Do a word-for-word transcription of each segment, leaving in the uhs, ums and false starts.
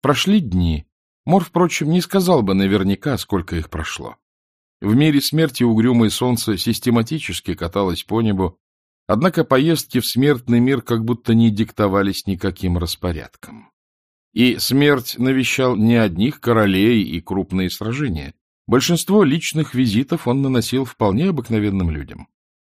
Прошли дни. Мор, впрочем, не сказал бы наверняка, сколько их прошло. В мире смерти угрюмое солнце систематически каталось по небу, однако поездки в смертный мир как будто не диктовались никаким распорядком. И смерть навещал не одних королей и крупные сражения. Большинство личных визитов он наносил вполне обыкновенным людям.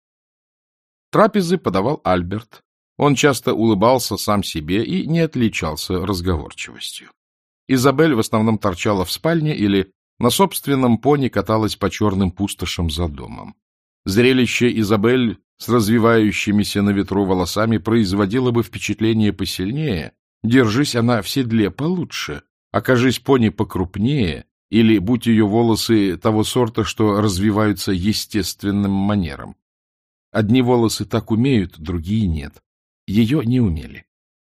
Трапезы подавал Альберт. Он часто улыбался сам себе и не отличался разговорчивостью. Изабель в основном торчала в спальне или на собственном пони каталась по черным пустошам за домом. Зрелище Изабель с развивающимися на ветру волосами производило бы впечатление посильнее, держись она в седле получше, окажись пони покрупнее, или будь ее волосы того сорта, что развиваются естественным манером. Одни волосы так умеют, другие нет. Ее не умели.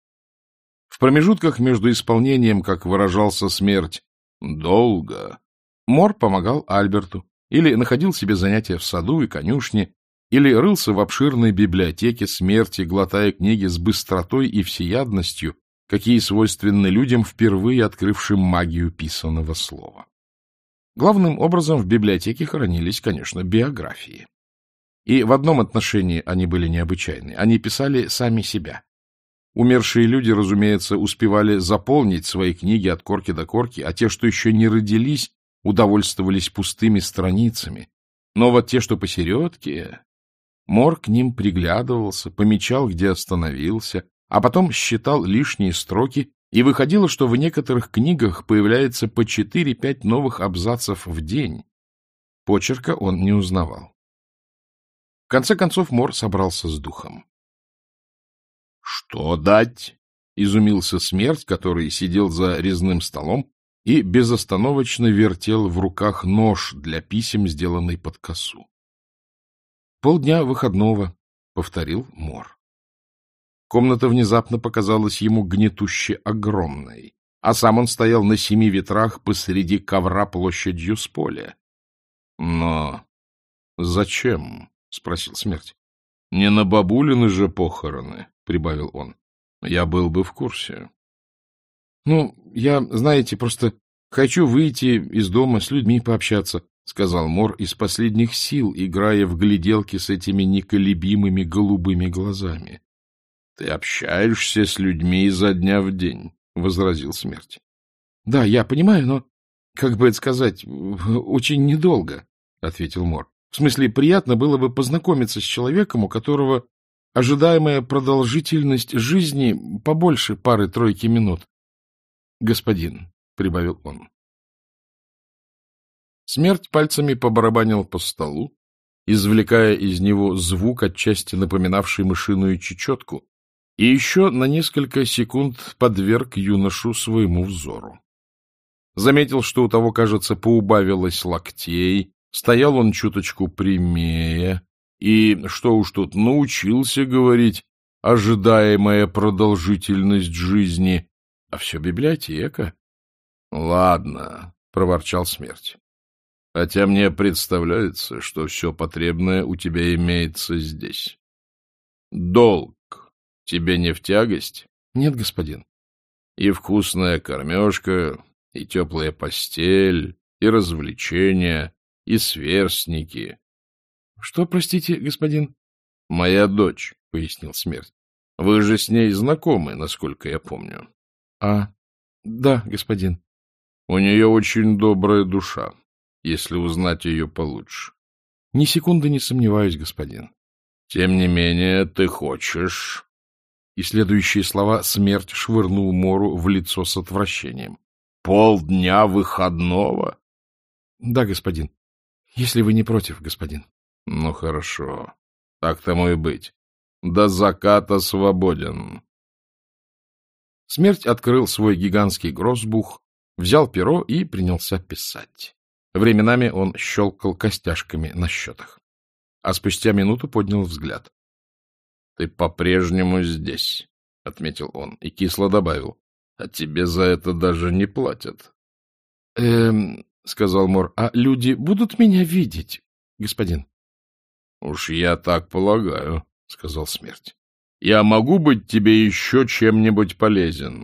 В промежутках между исполнением, как выражался смерть, долго, Мор помогал Альберту, или находил себе занятия в саду и конюшне, или рылся в обширной библиотеке смерти, глотая книги с быстротой и всеядностью, какие свойственны людям, впервые открывшим магию писаного слова. Главным образом в библиотеке хранились, конечно, биографии. И в одном отношении они были необычайны. Они писали сами себя. Умершие люди, разумеется, успевали заполнить свои книги от корки до корки, а те, что еще не родились, удовольствовались пустыми страницами. Но вот те, что посередке... Мор к ним приглядывался, помечал, где остановился, а потом считал лишние строки, и выходило, что в некоторых книгах появляется по четыре-пять новых абзацев в день. Почерка он не узнавал. В конце концов Мор собрался с духом. — Что дать? — изумился смерть, который сидел за резным столом и безостановочно вертел в руках нож для писем, сделанный под косу. — Полдня выходного, — повторил Мор. Комната внезапно показалась ему гнетуще огромной, а сам он стоял на семи ветрах посреди ковра площадью с поля. — Но зачем? — спросил смерть. — Не на бабулины же похороны, — прибавил он. — Я был бы в курсе. — Ну, я, знаете, просто хочу выйти из дома, с людьми пообщаться, — сказал Мор из последних сил, играя в гляделки с этими неколебимыми голубыми глазами. — Ты общаешься с людьми изо дня в день, — возразил смерть. — Да, я понимаю, но, как бы это сказать, очень недолго, — ответил Мор. — В смысле, приятно было бы познакомиться с человеком, у которого ожидаемая продолжительность жизни побольше пары-тройки минут. — Господин, — прибавил он. Смерть пальцами побарабанил по столу, извлекая из него звук, отчасти напоминавший мышиную чечетку, и еще на несколько секунд подверг юношу своему взору. Заметил, что у того, кажется, поубавилось локтей, стоял он чуточку прямее, и, что уж тут, научился говорить «ожидаемая продолжительность жизни», а все библиотека. — Ладно, — проворчал смерть. — Хотя мне представляется, что все потребное у тебя имеется здесь. Долг тебе не в тягость? — Нет, господин. — И вкусная кормежка, и теплая постель, и развлечения, и сверстники. — Что, простите, господин? — Моя дочь, — пояснил смерть. — Вы же с ней знакомы, насколько я помню. — А, да, господин. — У нее очень добрая душа, если узнать ее получше. — Ни секунды не сомневаюсь, господин. — Тем не менее, ты хочешь... И следующие слова смерть швырнул Мору в лицо с отвращением. — Полдня выходного? — Да, господин. Если вы не против, господин. — Ну, хорошо. Так тому и быть. До заката свободен. Смерть открыл свой гигантский гроссбух, взял перо и принялся писать. Временами он щелкал костяшками на счетах. А спустя минуту поднял взгляд. — Ты по-прежнему здесь, — отметил он и кисло добавил. — А тебе за это даже не платят. — Эм, — сказал Мор, — а люди будут меня видеть, господин? — Уж я так полагаю, — сказал смерть. — Я могу быть тебе еще чем-нибудь полезен.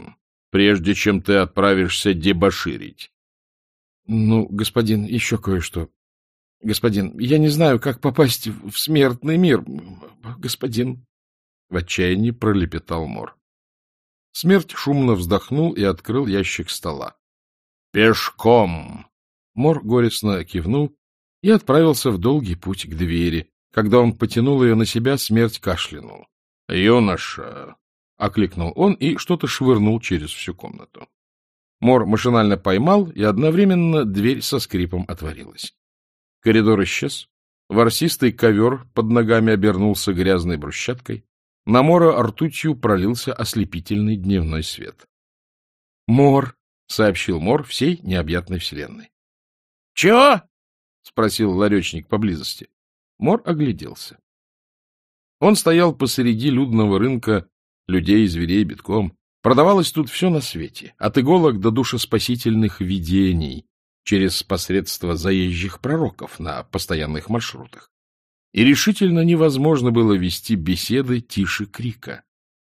прежде чем ты отправишься дебоширить. — Ну, господин, еще кое-что. Господин, я не знаю, как попасть в смертный мир, господин. В отчаянии пролепетал Мор. Смерть шумно вздохнул и открыл ящик стола. — Пешком! Мор горестно кивнул и отправился в долгий путь к двери. Когда он потянул ее на себя, смерть кашлянул. — Юноша! — окликнул он и что-то швырнул через всю комнату. Мор машинально поймал, и одновременно дверь со скрипом отворилась. Коридор исчез, ворсистый ковер под ногами обернулся грязной брусчаткой, на Мора ртутью пролился ослепительный дневной свет. — Мор! — сообщил Мор всей необъятной вселенной. — Чего? — спросил ларечник поблизости. Мор огляделся. Он стоял посреди людного рынка, людей и зверей битком. Продавалось тут все на свете, от иголок до душеспасительных видений, через посредство заезжих пророков на постоянных маршрутах. И решительно невозможно было вести беседы тише крика.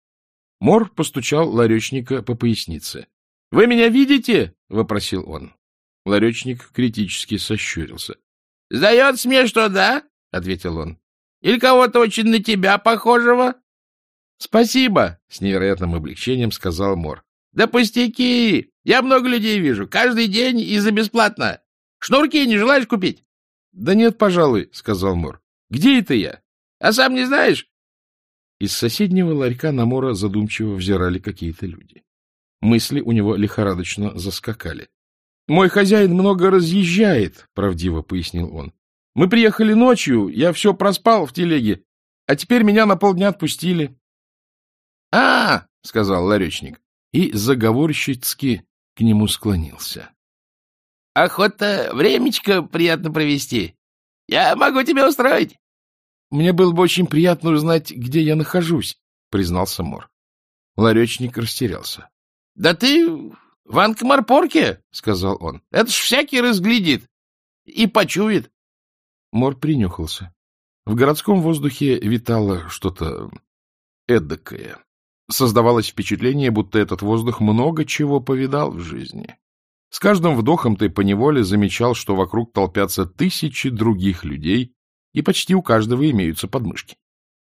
Мор постучал ларечника по пояснице. — Вы меня видите? — вопросил он. Ларечник критически сощурился. — Сдается мне, что да, — ответил он. — Или кого-то очень на тебя похожего? — Спасибо, — с невероятным облегчением сказал Мор. — Да пустяки! Я много людей вижу, каждый день и за бесплатно. Шнурки не желаешь купить? — Да нет, пожалуй, — сказал Мор. — Где это я? — А сам не знаешь? Из соседнего ларька на Мора задумчиво взирали какие-то люди. Мысли у него лихорадочно заскакали. — Мой хозяин много разъезжает, — правдиво пояснил он. — Мы приехали ночью, я все проспал в телеге, а теперь меня на полдня отпустили. — А, — сказал ларечник, и заговорщицки к нему склонился. — Охота времечко приятно провести. Я могу тебя устроить. — Мне было бы очень приятно узнать, где я нахожусь, — признался Мор. Ларечник растерялся. — Да ты в Анкмарпорке, — сказал он. — Это ж всякий разглядит и почует. Мор принюхался. В городском воздухе витало что-то эдакое. Создавалось впечатление, будто этот воздух много чего повидал в жизни. С каждым вдохом ты поневоле замечал, что вокруг толпятся тысячи других людей, и почти у каждого имеются подмышки.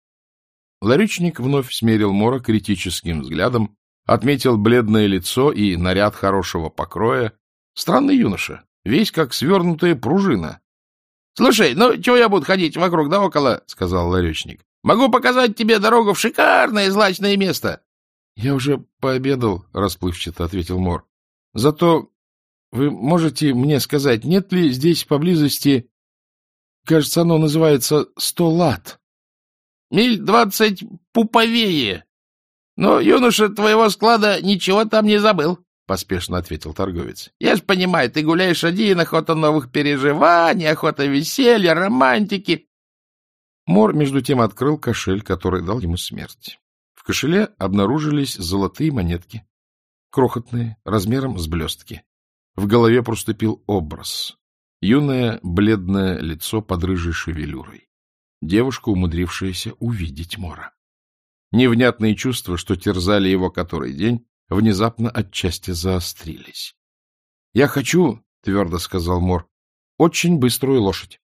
Ларечник вновь смерил Мора критическим взглядом, отметил бледное лицо и наряд хорошего покроя. Странный юноша, весь как свернутая пружина. — Слушай, ну чего я буду ходить вокруг да около, — сказал ларечник. — Могу показать тебе дорогу в шикарное злачное место. — Я уже пообедал, — расплывчато ответил Мор. — Зато вы можете мне сказать, нет ли здесь поблизости, кажется, оно называется сто лат? — Миль двадцать пуповее. Но юноша твоего склада ничего там не забыл, — поспешно ответил торговец. — Я ж понимаю, ты гуляешь один, охота новых переживаний, охота веселья, романтики. Мор, между тем, открыл кошель, который дал ему смерть. В кошеле обнаружились золотые монетки, крохотные, размером с блестки. В голове проступил образ. Юное, бледное лицо под рыжей шевелюрой. Девушка, умудрившаяся увидеть Мора. Невнятные чувства, что терзали его который день, внезапно отчасти заострились. — Я хочу, — твердо сказал Мор, — очень быструю лошадь.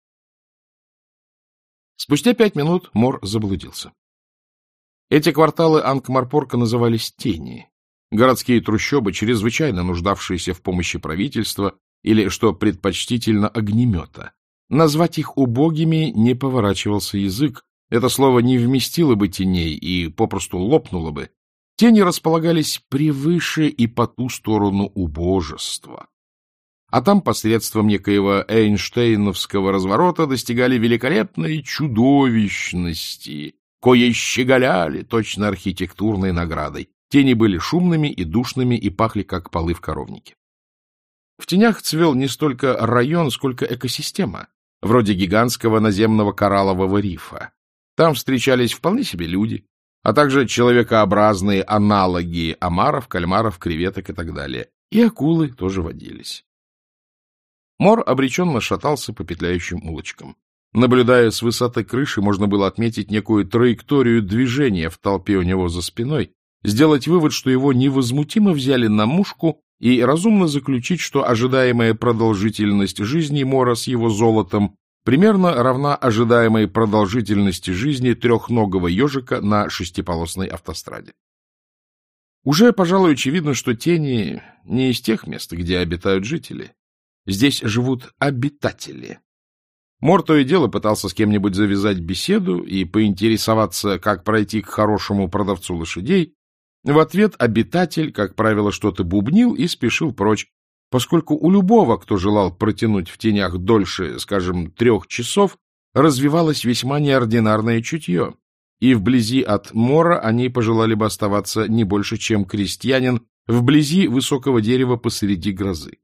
Спустя пять минут Мор заблудился. Эти кварталы Анкмарпорка назывались «тени». Городские трущобы, чрезвычайно нуждавшиеся в помощи правительства или, что предпочтительно, огнемета. Назвать их убогими не поворачивался язык. Это слово не вместило бы теней и попросту лопнуло бы. Тени располагались превыше и по ту сторону убожества. А там посредством некоего эйнштейновского разворота достигали великолепной чудовищности, кое щеголяли точно архитектурной наградой. Тени были шумными и душными и пахли, как полы в коровнике. В тенях цвел не столько район, сколько экосистема, вроде гигантского наземного кораллового рифа. Там встречались вполне себе люди, а также человекообразные аналоги омаров, кальмаров, креветок и так далее. И акулы тоже водились. Мор обреченно шатался по петляющим улочкам. Наблюдая с высоты крыши, можно было отметить некую траекторию движения в толпе у него за спиной, сделать вывод, что его невозмутимо взяли на мушку, и разумно заключить, что ожидаемая продолжительность жизни Мора с его золотом примерно равна ожидаемой продолжительности жизни трехногого ежика на шестиполосной автостраде. Уже, пожалуй, очевидно, что тени не из тех мест, где обитают жители. Здесь живут обитатели. Мор то и дело пытался с кем-нибудь завязать беседу и поинтересоваться, как пройти к хорошему продавцу лошадей. В ответ обитатель, как правило, что-то бубнил и спешил прочь, поскольку у любого, кто желал протянуть в тенях дольше, скажем, трех часов, развивалось весьма неординарное чутье, и вблизи от Мора они пожелали бы оставаться не больше, чем крестьянин вблизи высокого дерева посреди грозы.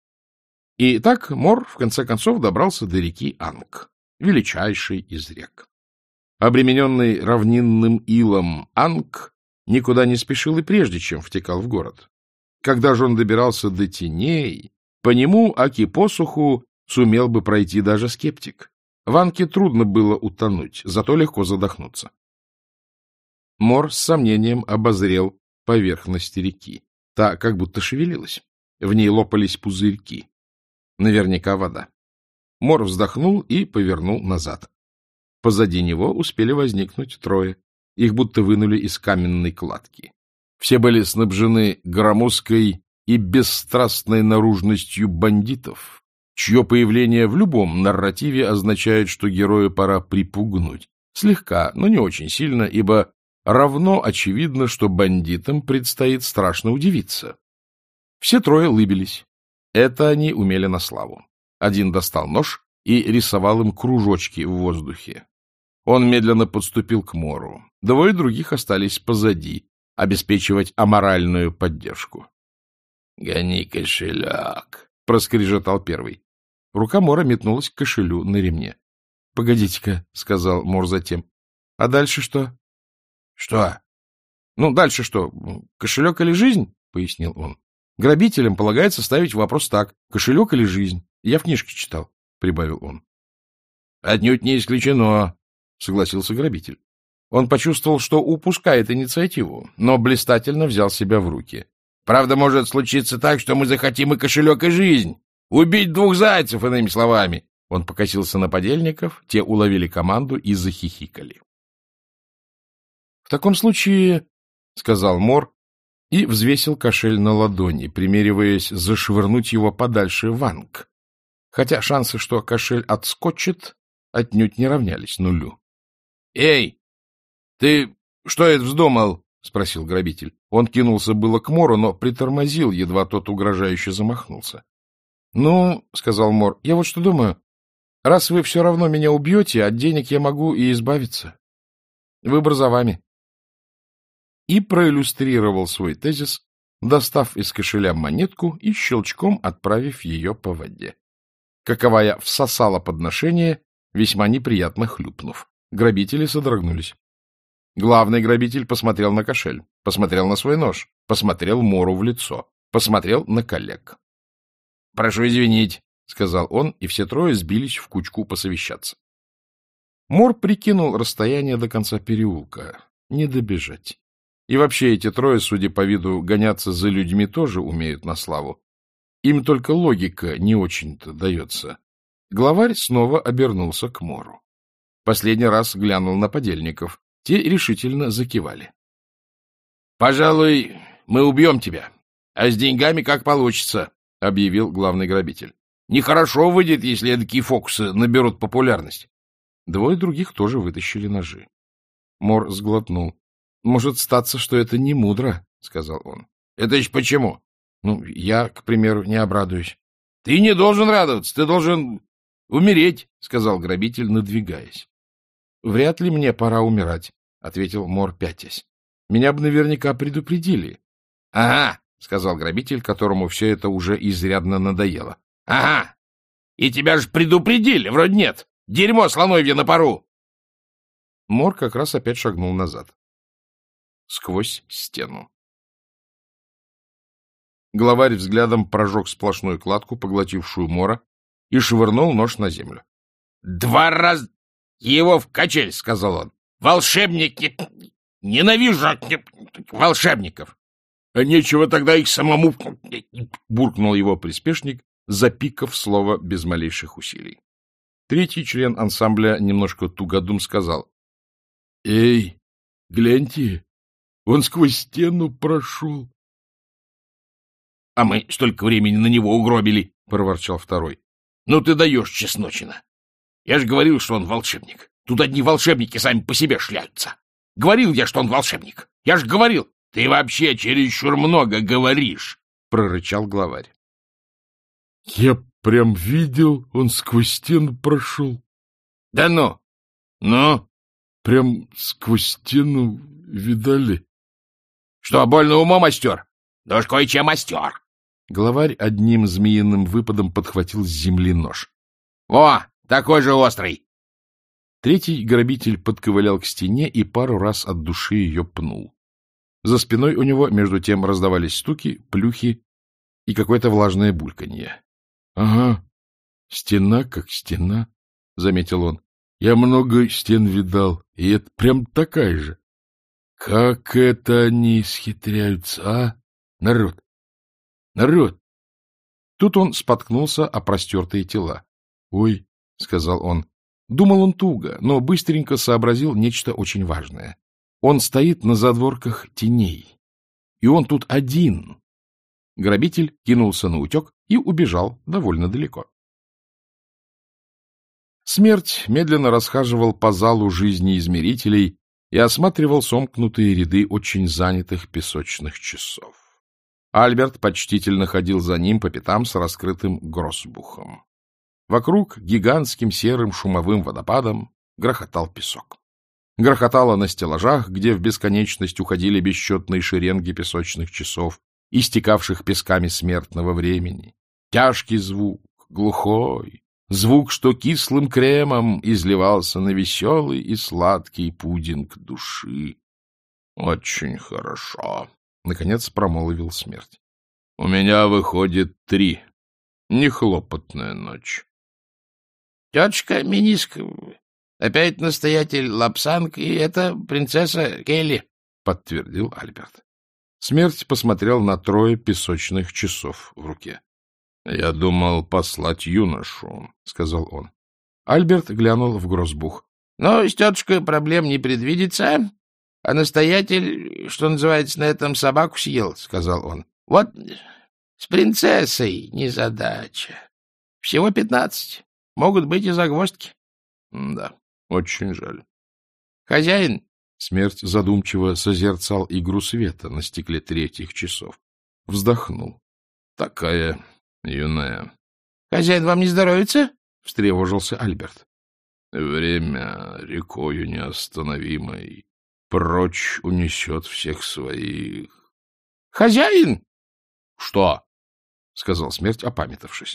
И так Мор, в конце концов, добрался до реки Анг, величайшей из рек. Обремененный равнинным илом Анг никуда не спешил и прежде, чем втекал в город. Когда же он добирался до теней, по нему, аки посуху, сумел бы пройти даже скептик. В Анке трудно было утонуть, зато легко задохнуться. Мор с сомнением обозрел поверхность реки. Та как будто шевелилась. В ней лопались пузырьки. Наверняка вода. Мор вздохнул и повернул назад. Позади него успели возникнуть трое. Их будто вынули из каменной кладки. Все были снабжены громоздкой и бесстрастной наружностью бандитов, чье появление в любом нарративе означает, что герою пора припугнуть. Слегка, но не очень сильно, ибо равно очевидно, что бандитам предстоит страшно удивиться. Все трое лыбились. Это они умели на славу. Один достал нож и рисовал им кружочки в воздухе. Он медленно подступил к Мору. Двое других остались позади, обеспечивать аморальную поддержку. — Гони кошелек, — проскрежетал первый. Рука Мора метнулась к кошелю на ремне. — Погодите-ка, — сказал Мор затем. — А дальше что? — Что? — Ну, дальше что? Кошелек или жизнь? — пояснил он. — Грабителям полагается ставить вопрос так. Кошелек или жизнь? Я в книжке читал, — прибавил он. — Отнюдь не исключено, — согласился грабитель. Он почувствовал, что упускает инициативу, но блистательно взял себя в руки. — Правда, может случиться так, что мы захотим и кошелек, и жизнь. Убить двух зайцев, иными словами. Он покосился на подельников, те уловили команду и захихикали. — В таком случае, — сказал Мор, и взвесил кошель на ладони, примериваясь зашвырнуть его подальше в Анг. Хотя шансы, что кошель отскочит, отнюдь не равнялись нулю. — Эй, ты что это вздумал? — спросил грабитель. Он кинулся было к Мору, но притормозил, едва тот угрожающе замахнулся. — Ну, — сказал Мор, — я вот что думаю. Раз вы все равно меня убьете, от денег я могу и избавиться. Выбор за вами. И проиллюстрировал свой тезис, достав из кошеля монетку и щелчком отправив ее по воде. Каковая всосала подношение, весьма неприятно хлюпнув. Грабители содрогнулись. Главный грабитель посмотрел на кошель, посмотрел на свой нож, посмотрел Мору в лицо, посмотрел на коллег. — Прошу извинить, — сказал он, и все трое сбились в кучку посовещаться. Мор прикинул расстояние до конца переулка. Не добежать. И вообще эти трое, судя по виду, гоняться за людьми тоже умеют на славу. Им только логика не очень-то дается. Главарь снова обернулся к Мору. Последний раз глянул на подельников. Те решительно закивали. — Пожалуй, мы убьем тебя, а с деньгами как получится, — объявил главный грабитель. — Нехорошо выйдет, если такие фокусы наберут популярность. Двое других тоже вытащили ножи. Мор сглотнул. — Может статься, что это не мудро, — сказал он. — Это еще почему? — Ну, я, к примеру, не обрадуюсь. — Ты не должен радоваться, ты должен умереть, — сказал грабитель, надвигаясь. — Вряд ли мне пора умирать, — ответил Мор, пятясь. — Меня бы наверняка предупредили. — Ага, — сказал грабитель, которому все это уже изрядно надоело. — Ага, и тебя же предупредили, вроде нет. Дерьмо слоновье на пару. Мор как раз опять шагнул назад. Сквозь стену. Главарь взглядом прожег сплошную кладку, поглотившую Мора, и швырнул нож на землю. — Два раза его в качель, — сказал он. — Волшебники ненавижу волшебников. — А нечего тогда их самому... — буркнул его приспешник, запикав слово без малейших усилий. Третий член ансамбля, немножко тугодум, сказал: — Эй, гляньте, он сквозь стену прошел. — А мы столько времени на него угробили, — проворчал второй. — Ну ты даешь, чесночина. Я же говорил, что он волшебник. Тут одни волшебники сами по себе шляются. Говорил я, что он волшебник. Я же говорил. — Ты вообще чересчур много говоришь, — прорычал главарь. — Я прям видел, он сквозь стену прошел. — Да ну! Ну? — Прям сквозь стену видали. — Что, больно умом остер? Да уж кое-чем остер. Главарь одним змеиным выпадом подхватил с земли нож. — О, такой же острый! Третий грабитель подковылял к стене и пару раз от души ее пнул. За спиной у него, между тем, раздавались стуки, плюхи и какое-то влажное бульканье. — Ага, стена как стена, — заметил он. — Я много стен видал, и это прям такая же. Как это они исхитряются, а, народ? Народ! Тут он споткнулся о простертые тела. — Ой, — сказал он. Думал он туго, но быстренько сообразил нечто очень важное. Он стоит на задворках теней. И он тут один. Грабитель кинулся наутек и убежал довольно далеко. Смерть медленно расхаживал по залу жизни измерителей и осматривал сомкнутые ряды очень занятых песочных часов. Альберт почтительно ходил за ним по пятам с раскрытым гроссбухом. Вокруг гигантским серым шумовым водопадом грохотал песок. Грохотало на стеллажах, где в бесконечность уходили бесчетные шеренги песочных часов, истекавших песками смертного времени. Тяжкий звук, глухой, звук, что кислым кремом изливался на веселый и сладкий пудинг души. — Очень хорошо, — наконец промолвил смерть. — У меня выходит три. Нехлопотная ночь. — Тетушка Миниск, опять настоятель Лапсанг, и это принцесса Келли, — подтвердил Альберт. Смерть посмотрел на трое песочных часов в руке. — Я думал послать юношу, — сказал он. Альберт глянул в гроссбух. — Ну, с тетушкой проблем не предвидится, а настоятель, что называется, на этом собаку съел, — сказал он. — Вот с принцессой незадача. Всего пятнадцать. Могут быть и загвоздки. — Да, очень жаль. — Хозяин! — смерть задумчиво созерцал игру света на стекле третьих часов. Вздохнул. — Такая юная. — Хозяин, вам не здоровится? — встревожился Альберт. — Время рекою неостановимой прочь унесет всех своих. — Хозяин! — Что? — сказал смерть, опамятовшись.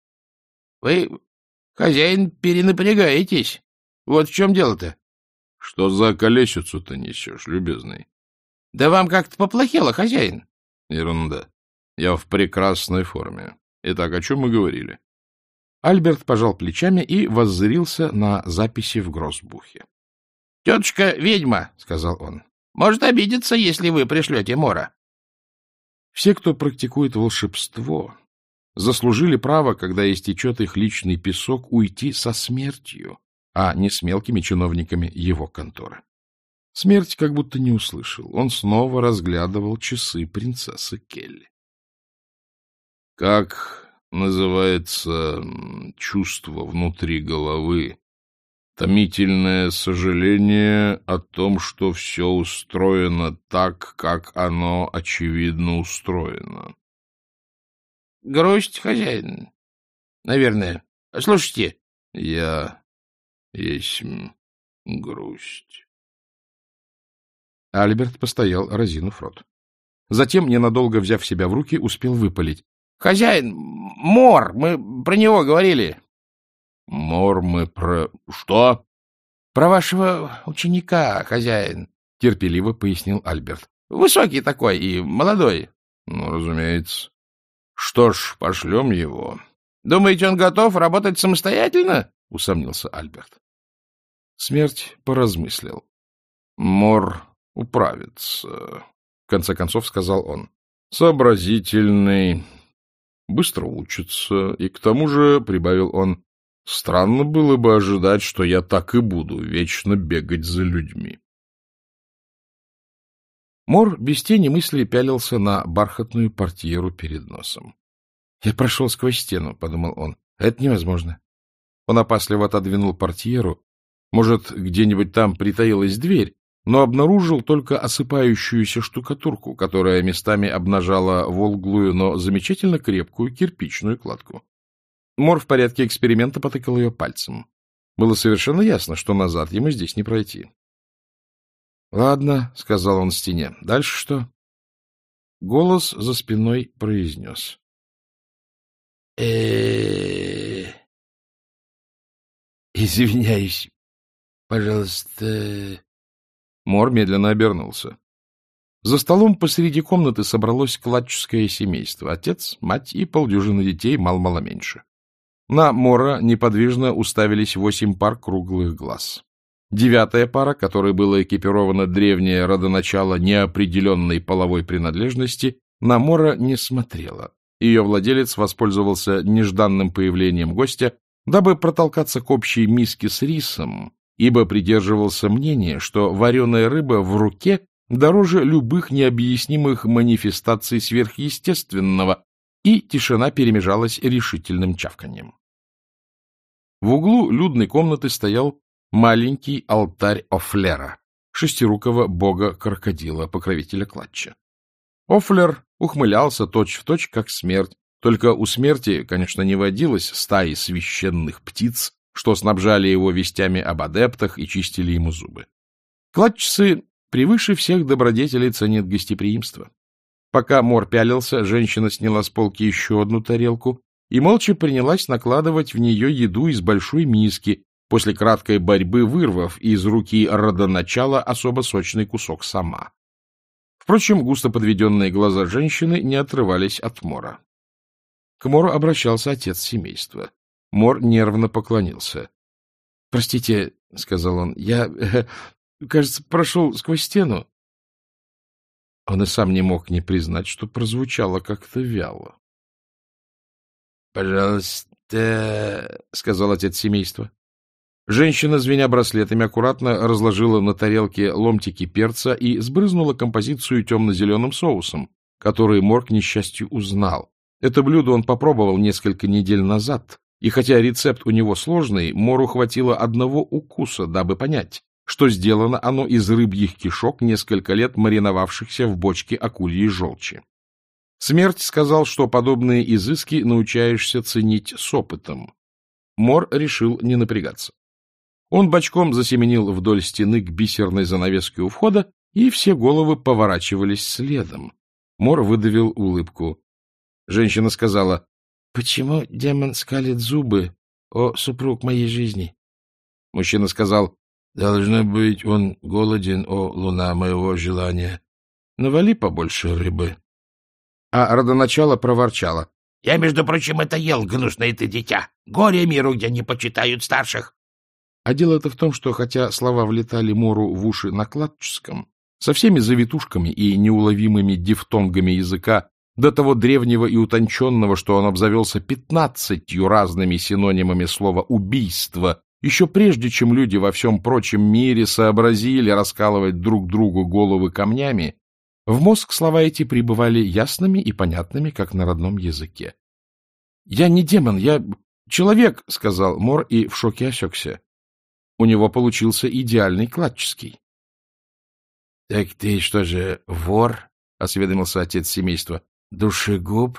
— Вы... Хозяин, перенапрягаетесь. Вот в чем дело-то. — Что за колесицу ты несешь, любезный? — Да вам как-то поплохело, хозяин. — Ерунда. Я в прекрасной форме. Итак, о чем мы говорили? Альберт пожал плечами и воззрился на записи в гроссбухе. — Тетушка ведьма, — сказал он, — может обидеться, если вы пришлете Мора. Все, кто практикует волшебство, заслужили право, когда истечет их личный песок, уйти со смертью, а не с мелкими чиновниками его конторы. Смерть как будто не услышал. Он снова разглядывал часы принцессы Келли. — Как называется чувство внутри головы? Томительное сожаление о том, что все устроено так, как оно, очевидно, устроено. — Грусть, хозяин, наверное. Слушайте. — Я есть грусть. Альберт постоял, разинув рот. Затем, ненадолго взяв себя в руки, успел выпалить. — Хозяин, Мор, мы про него говорили. — Мор мы про... Что? — Про вашего ученика, хозяин, — терпеливо пояснил Альберт. — Высокий такой и молодой. — Ну, разумеется. — Что ж, пошлем его. — Думаете, он готов работать самостоятельно? — усомнился Альберт. Смерть поразмыслил. Мор управится, — в конце концов сказал он. — Сообразительный, быстро учится, и к тому же, — прибавил он, — странно было бы ожидать, что я так и буду вечно бегать за людьми. Мор без тени мысли пялился на бархатную портьеру перед носом. — Я прошел сквозь стену, — подумал он. — Это невозможно. Он опасливо отодвинул портьеру. Может, где-нибудь там притаилась дверь, но обнаружил только осыпающуюся штукатурку, которая местами обнажала волглую, но замечательно крепкую кирпичную кладку. Мор в порядке эксперимента потыкал ее пальцем. Было совершенно ясно, что назад ему здесь не пройти. — Ладно, — сказал он стене. — Дальше что? Голос за спиной произнес. — Э-э-э... Извиняюсь, пожалуйста... Мор медленно обернулся. За столом посреди комнаты собралось кладческое семейство. Отец, мать и полдюжины детей, мал-мало меньше. На Мора неподвижно уставились восемь пар круглых глаз. Девятая пара, которой было экипировано древнее родоначало неопределенной половой принадлежности, на Мора не смотрела. Ее владелец воспользовался нежданным появлением гостя, дабы протолкаться к общей миске с рисом, ибо придерживался мнения, что вареная рыба в руке дороже любых необъяснимых манифестаций сверхъестественного, и тишина перемежалась решительным чавканьем. В углу людной комнаты стоял маленький алтарь Офлера, шестирукого бога-крокодила, покровителя клатча. Офлер ухмылялся точь-в-точь, как смерть, только у смерти, конечно, не водилось стаи священных птиц, что снабжали его вестями об адептах и чистили ему зубы. Клатчцы превыше всех добродетелей ценят гостеприимство. Пока Мор пялился, женщина сняла с полки еще одну тарелку и молча принялась накладывать в нее еду из большой миски, после краткой борьбы вырвав из руки родоначала особо сочный кусок сама. Впрочем, густо подведенные глаза женщины не отрывались от Мора. К Мору обращался отец семейства. Мор нервно поклонился. — Простите, — сказал он, — я, э, кажется, прошел сквозь стену. Он и сам не мог не признать, что прозвучало как-то вяло. — Пожалуйста, — сказал отец семейства. Женщина, звеня браслетами, аккуратно разложила на тарелке ломтики перца и сбрызнула композицию темно-зеленым соусом, который Мор, к несчастью, узнал. Это блюдо он попробовал несколько недель назад, и хотя рецепт у него сложный, Мору хватило одного укуса, дабы понять, что сделано оно из рыбьих кишок, несколько лет мариновавшихся в бочке акульей желчи. Смерть сказал, что подобные изыски научаешься ценить с опытом. Мор решил не напрягаться. Он бочком засеменил вдоль стены к бисерной занавеске у входа, и все головы поворачивались следом. Мор выдавил улыбку. Женщина сказала: — Почему демон скалит зубы, о супруг моей жизни? Мужчина сказал: — Должно быть, он голоден, о луна моего желания. Навали побольше рыбы. А родоначало проворчало: — Я, между прочим, это ел, гнусное ты дитя. Горе миру, где не почитают старших. А дело-то в том, что хотя слова влетали Мору в уши на кладческом, со всеми завитушками и неуловимыми дифтонгами языка, до того древнего и утонченного, что он обзавелся пятнадцатью разными синонимами слова «убийство», еще прежде, чем люди во всем прочем мире сообразили раскалывать друг другу головы камнями, в мозг слова эти прибывали ясными и понятными, как на родном языке. — Я не демон, я человек, — сказал Мор и в шоке осекся. У него получился идеальный кладческий. — Так ты что же, вор? — осведомился отец семейства. — Душегуб?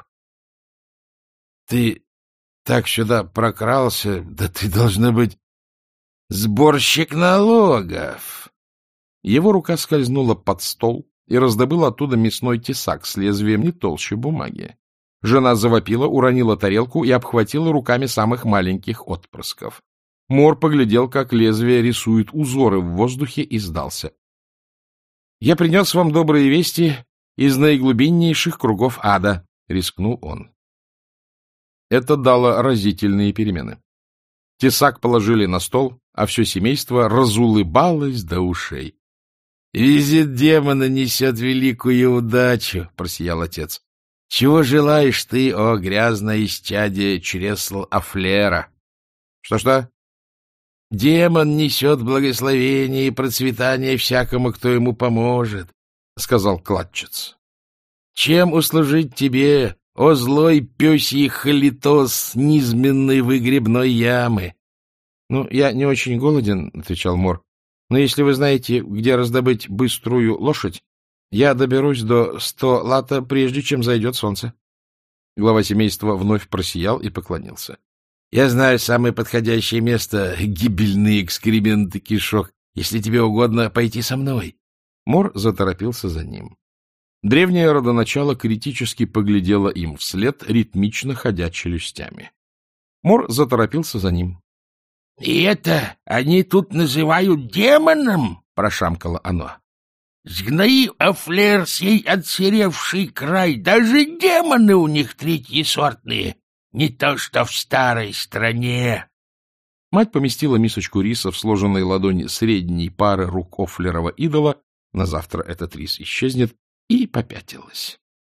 Ты так сюда прокрался, да ты, должна быть, сборщик налогов. Его рука скользнула под стол и раздобыла оттуда мясной тесак с лезвием не толще бумаги. Жена завопила, уронила тарелку и обхватила руками самых маленьких отпрысков. Мор поглядел, как лезвие рисует узоры в воздухе, и сдался. — Я принес вам добрые вести из наиглубиннейших кругов ада, — рискнул он. Это дало разительные перемены. Тесак положили на стол, а все семейство разулыбалось до ушей. — Визит демона несет великую удачу, — просиял отец. — Чего желаешь ты, о грязное исчадие чресл Афлера? Что — Что-что? — Демон несет благословение и процветание всякому, кто ему поможет, — сказал кладчиц. — Чем услужить тебе, о злой пёсий халитос низменной выгребной ямы? — Ну, я не очень голоден, — отвечал Мор. — Но если вы знаете, где раздобыть быструю лошадь, я доберусь до сто лата, прежде чем зайдет солнце. Глава семейства вновь просиял и поклонился. — Я знаю самое подходящее место, гибельные экскременты кишок, если тебе угодно пойти со мной. Мор заторопился за ним. Древнее родоначало критически поглядело им вслед, ритмично ходя челюстями. Мор заторопился за ним. — И это они тут называют демоном? — прошамкало оно. — Сгнои, Афлер, сей отсыревший край, даже демоны у них третьесортные, не то что в старой стране. Мать поместила мисочку риса в сложенной ладони средней пары рук Офлерова идола, на завтра этот рис исчезнет, и попятилась.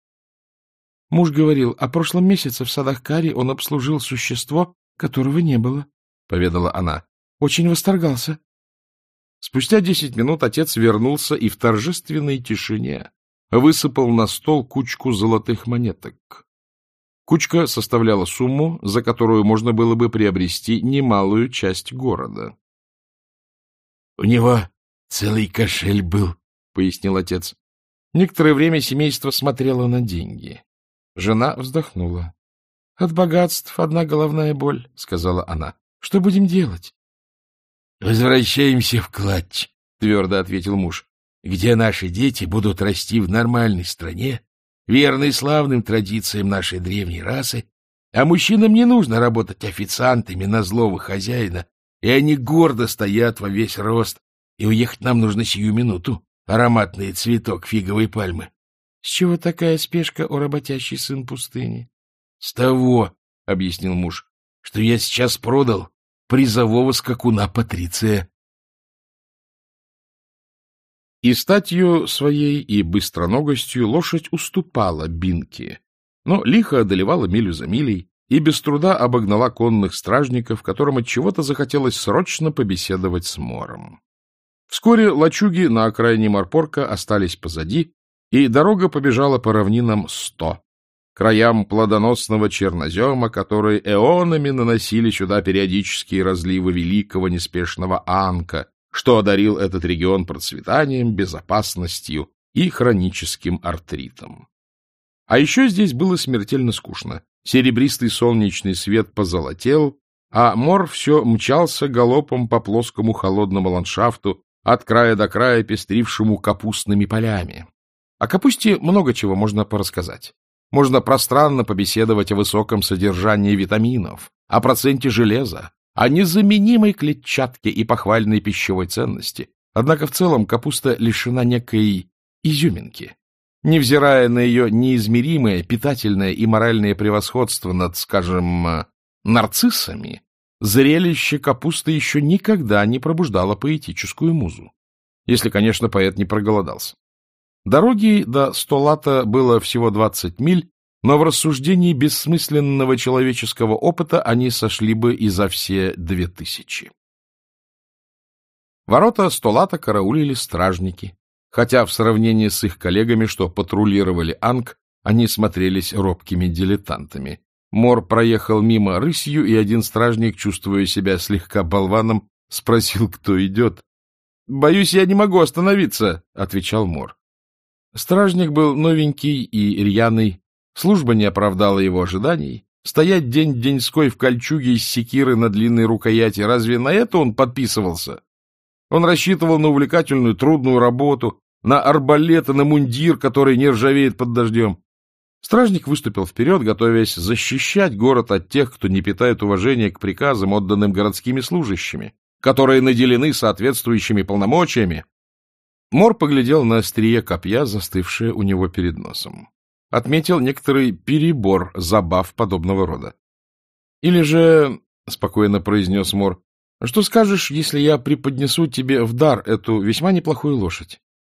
Муж говорил, о прошлом месяце в садах Кари он обслужил существо, которого не было, — поведала она. Очень восторгался. Спустя десять минут отец вернулся и в торжественной тишине высыпал на стол кучку золотых монеток. Кучка составляла сумму, за которую можно было бы приобрести немалую часть города. — У него целый кошель был, — пояснил отец. Некоторое время семейство смотрело на деньги. Жена вздохнула. — От богатств одна головная боль, — сказала она. — Что будем делать? — Возвращаемся в клатч, — твердо ответил муж, — где наши дети будут расти в нормальной стране, верной славным традициям нашей древней расы, а мужчинам не нужно работать официантами на злого хозяина, и они гордо стоят во весь рост, и уехать нам нужно сию минуту, ароматный цветок фиговой пальмы. — С чего такая спешка, о работящий сын пустыни? — С того, — объяснил муж, — что я сейчас продал призового скакуна Патриция. И статью своей, и быстроногостью лошадь уступала Бинке, но лихо одолевала милю за милей и без труда обогнала конных стражников, которым отчего-то захотелось срочно побеседовать с Мором. Вскоре лачуги на окраине Марпорка остались позади, и дорога побежала по равнинам Сто, краям плодоносного чернозема, которые эонами наносили сюда периодические разливы великого неспешного Анка, что одарил этот регион процветанием, безопасностью и хроническим артритом. А еще здесь было смертельно скучно. Серебристый солнечный свет позолотел, а Мор все мчался галопом по плоскому холодному ландшафту, от края до края пестрившему капустными полями. О капусте много чего можно порассказать. Можно пространно побеседовать о высоком содержании витаминов, о проценте железа, о незаменимой клетчатке и похвальной пищевой ценности. Однако в целом капуста лишена некой изюминки. Невзирая на ее неизмеримое питательное и моральное превосходство над, скажем, нарциссами, зрелище капусты еще никогда не пробуждало поэтическую музу. Если, конечно, поэт не проголодался. Дороги до Столата было всего двадцать миль, но в рассуждении бессмысленного человеческого опыта они сошли бы и за все две тысячи. Ворота Столата караулили стражники, хотя в сравнении с их коллегами, что патрулировали Анг, они смотрелись робкими дилетантами. Мор проехал мимо рысью, и один стражник, чувствуя себя слегка болваном, спросил, кто идет. — Боюсь, я не могу остановиться, — отвечал Мор. Стражник был новенький и рьяный, служба не оправдала его ожиданий. Стоять день-деньской в кольчуге из секиры на длинной рукояти, разве на это он подписывался? Он рассчитывал на увлекательную трудную работу, на арбалет и на мундир, который не ржавеет под дождем. Стражник выступил вперед, готовясь защищать город от тех, кто не питает уважения к приказам, отданным городскими служащими, которые наделены соответствующими полномочиями. Мор поглядел на острие копья, застывшее у него перед носом. Отметил некоторый перебор забав подобного рода. — Или же, — спокойно произнес Мор, — что скажешь, если я преподнесу тебе в дар эту весьма неплохую лошадь?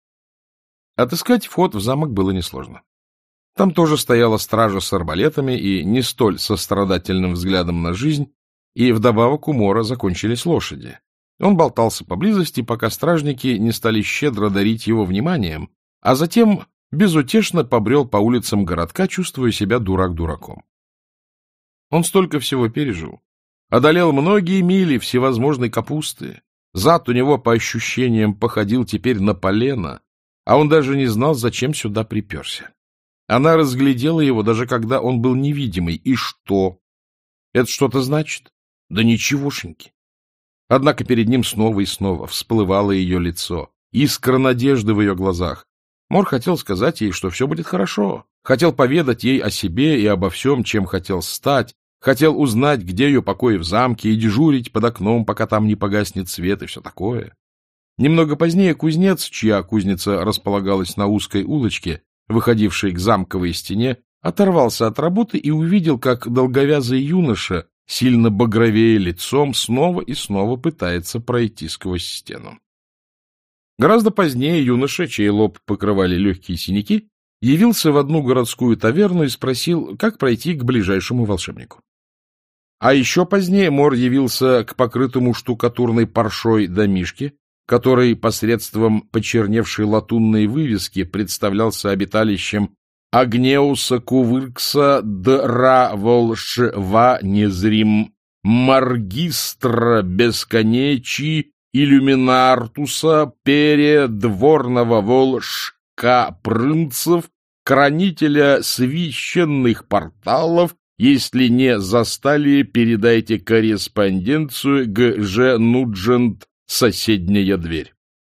Отыскать вход в замок было несложно. Там тоже стояла стража с арбалетами и не столь сострадательным взглядом на жизнь, и вдобавок у Мора закончились лошади. Он болтался поблизости, пока стражники не стали щедро дарить его вниманием, а затем безутешно побрел по улицам городка, чувствуя себя дурак дураком. Он столько всего пережил, одолел многие мили всевозможной капусты, зад у него, по ощущениям, походил теперь на полено, а он даже не знал, зачем сюда приперся. Она разглядела его, даже когда он был невидимый. И что? Это что-то значит? Да ничегошеньки. Однако перед ним снова и снова всплывало ее лицо, искра надежды в ее глазах. Мор хотел сказать ей, что все будет хорошо, хотел поведать ей о себе и обо всем, чем хотел стать, хотел узнать, где ее покои в замке, и дежурить под окном, пока там не погаснет свет, и все такое. Немного позднее кузнец, чья кузница располагалась на узкой улочке, выходившей к замковой стене, оторвался от работы и увидел, как долговязый юноша, сильно багровее лицом, снова и снова пытается пройти сквозь стену. Гораздо позднее юноша, чей лоб покрывали легкие синяки, явился в одну городскую таверну и спросил, как пройти к ближайшему волшебнику. А еще позднее Мор явился к покрытому штукатурной паршой домишке, который посредством почерневшей латунной вывески представлялся обиталищем Агнеуса Кувыркса Дра Волшва Незрим Маргистра Бесконечи Иллюминартуса Передворного Волшка Прынцев, хранителя священных порталов. Если не застали, передайте корреспонденцию Г Ж Нуджент, соседняя дверь.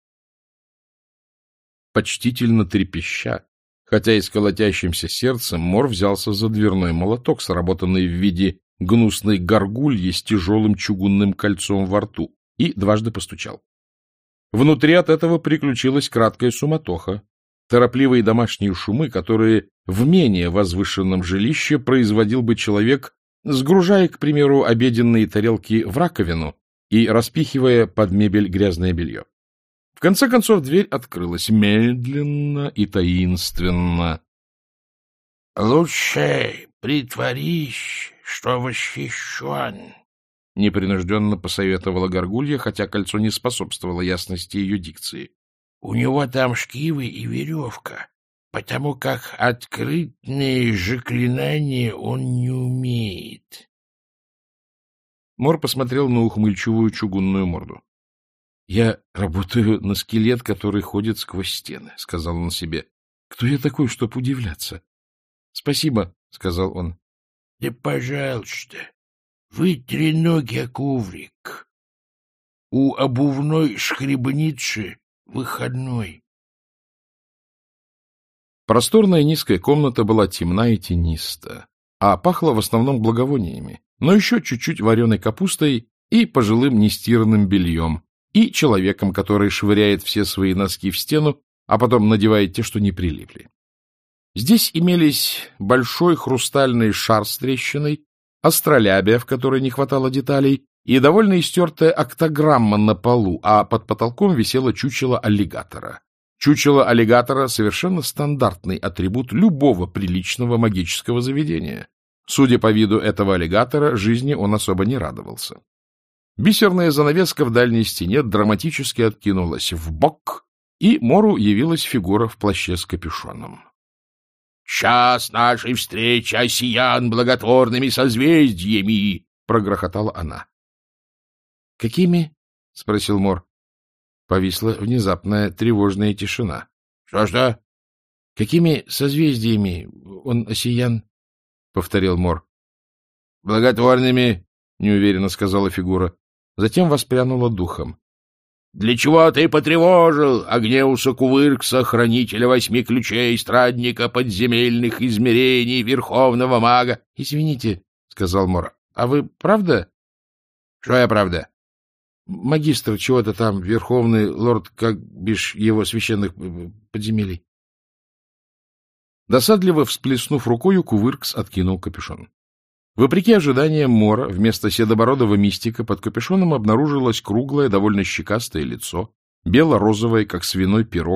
Почтительно трепеща, хотя и с колотящимся сердцем, Мор взялся за дверной молоток, сработанный в виде гнусной горгульи с тяжелым чугунным кольцом во рту, и дважды постучал. Внутри от этого приключилась краткая суматоха, торопливые домашние шумы, которые в менее возвышенном жилище производил бы человек, сгружая, к примеру, обеденные тарелки в раковину и распихивая под мебель грязное белье. В конце концов дверь открылась медленно и таинственно. — Лучше притворись, что восхищен, — непринужденно посоветовала горгулья, хотя кольцо не способствовало ясности ее дикции. — У него там шкивы и веревка, потому как открытные заклинания он не умеет. Мор посмотрел на ухмыльчивую чугунную морду. — Я работаю на скелет, который ходит сквозь стены, — сказал он себе. — Кто я такой, чтоб удивляться? — Спасибо, — сказал он. — Да, пожалуйста, вытри ноги о коврик. У обувной шкребницы выходной. Просторная низкая комната была темна и тениста, а пахла в основном благовониями, но еще чуть-чуть вареной капустой и пожилым нестиранным бельем, и человеком, который швыряет все свои носки в стену, а потом надевает те, что не прилипли. Здесь имелись большой хрустальный шар с трещиной, астролябия, в которой не хватало деталей, и довольно истертая октограмма на полу, а под потолком висело чучело аллигатора. Чучело аллигатора — совершенно стандартный атрибут любого приличного магического заведения. Судя по виду этого аллигатора, жизни он особо не радовался. Бисерная занавеска в дальней стене драматически откинулась вбок, и Мору явилась фигура в плаще с капюшоном. — Час нашей встречи осиян благотворными созвездиями! — прогрохотала она. — Какими? — спросил Мор. Повисла внезапная тревожная тишина. — Что-что? — Какими созвездиями он осиян? — повторил Мор. — Благотворными, — неуверенно сказала фигура. Затем воспрянула духом. — Для чего ты потревожил Агнеуса Кувыркса, хранителя восьми ключей, страдника подземельных измерений, верховного мага? — Извините, — сказал Мор. — А вы правда? — Что я правда? — Магистр чего-то там, верховный лорд, как бишь, его священных подземелий. Досадливо всплеснув рукою, Кувыркс откинул капюшон. Вопреки ожиданиям Мора, вместо седобородого мистика под капюшоном обнаружилось круглое, довольно щекастое лицо, бело-розовое, как свиной пирог,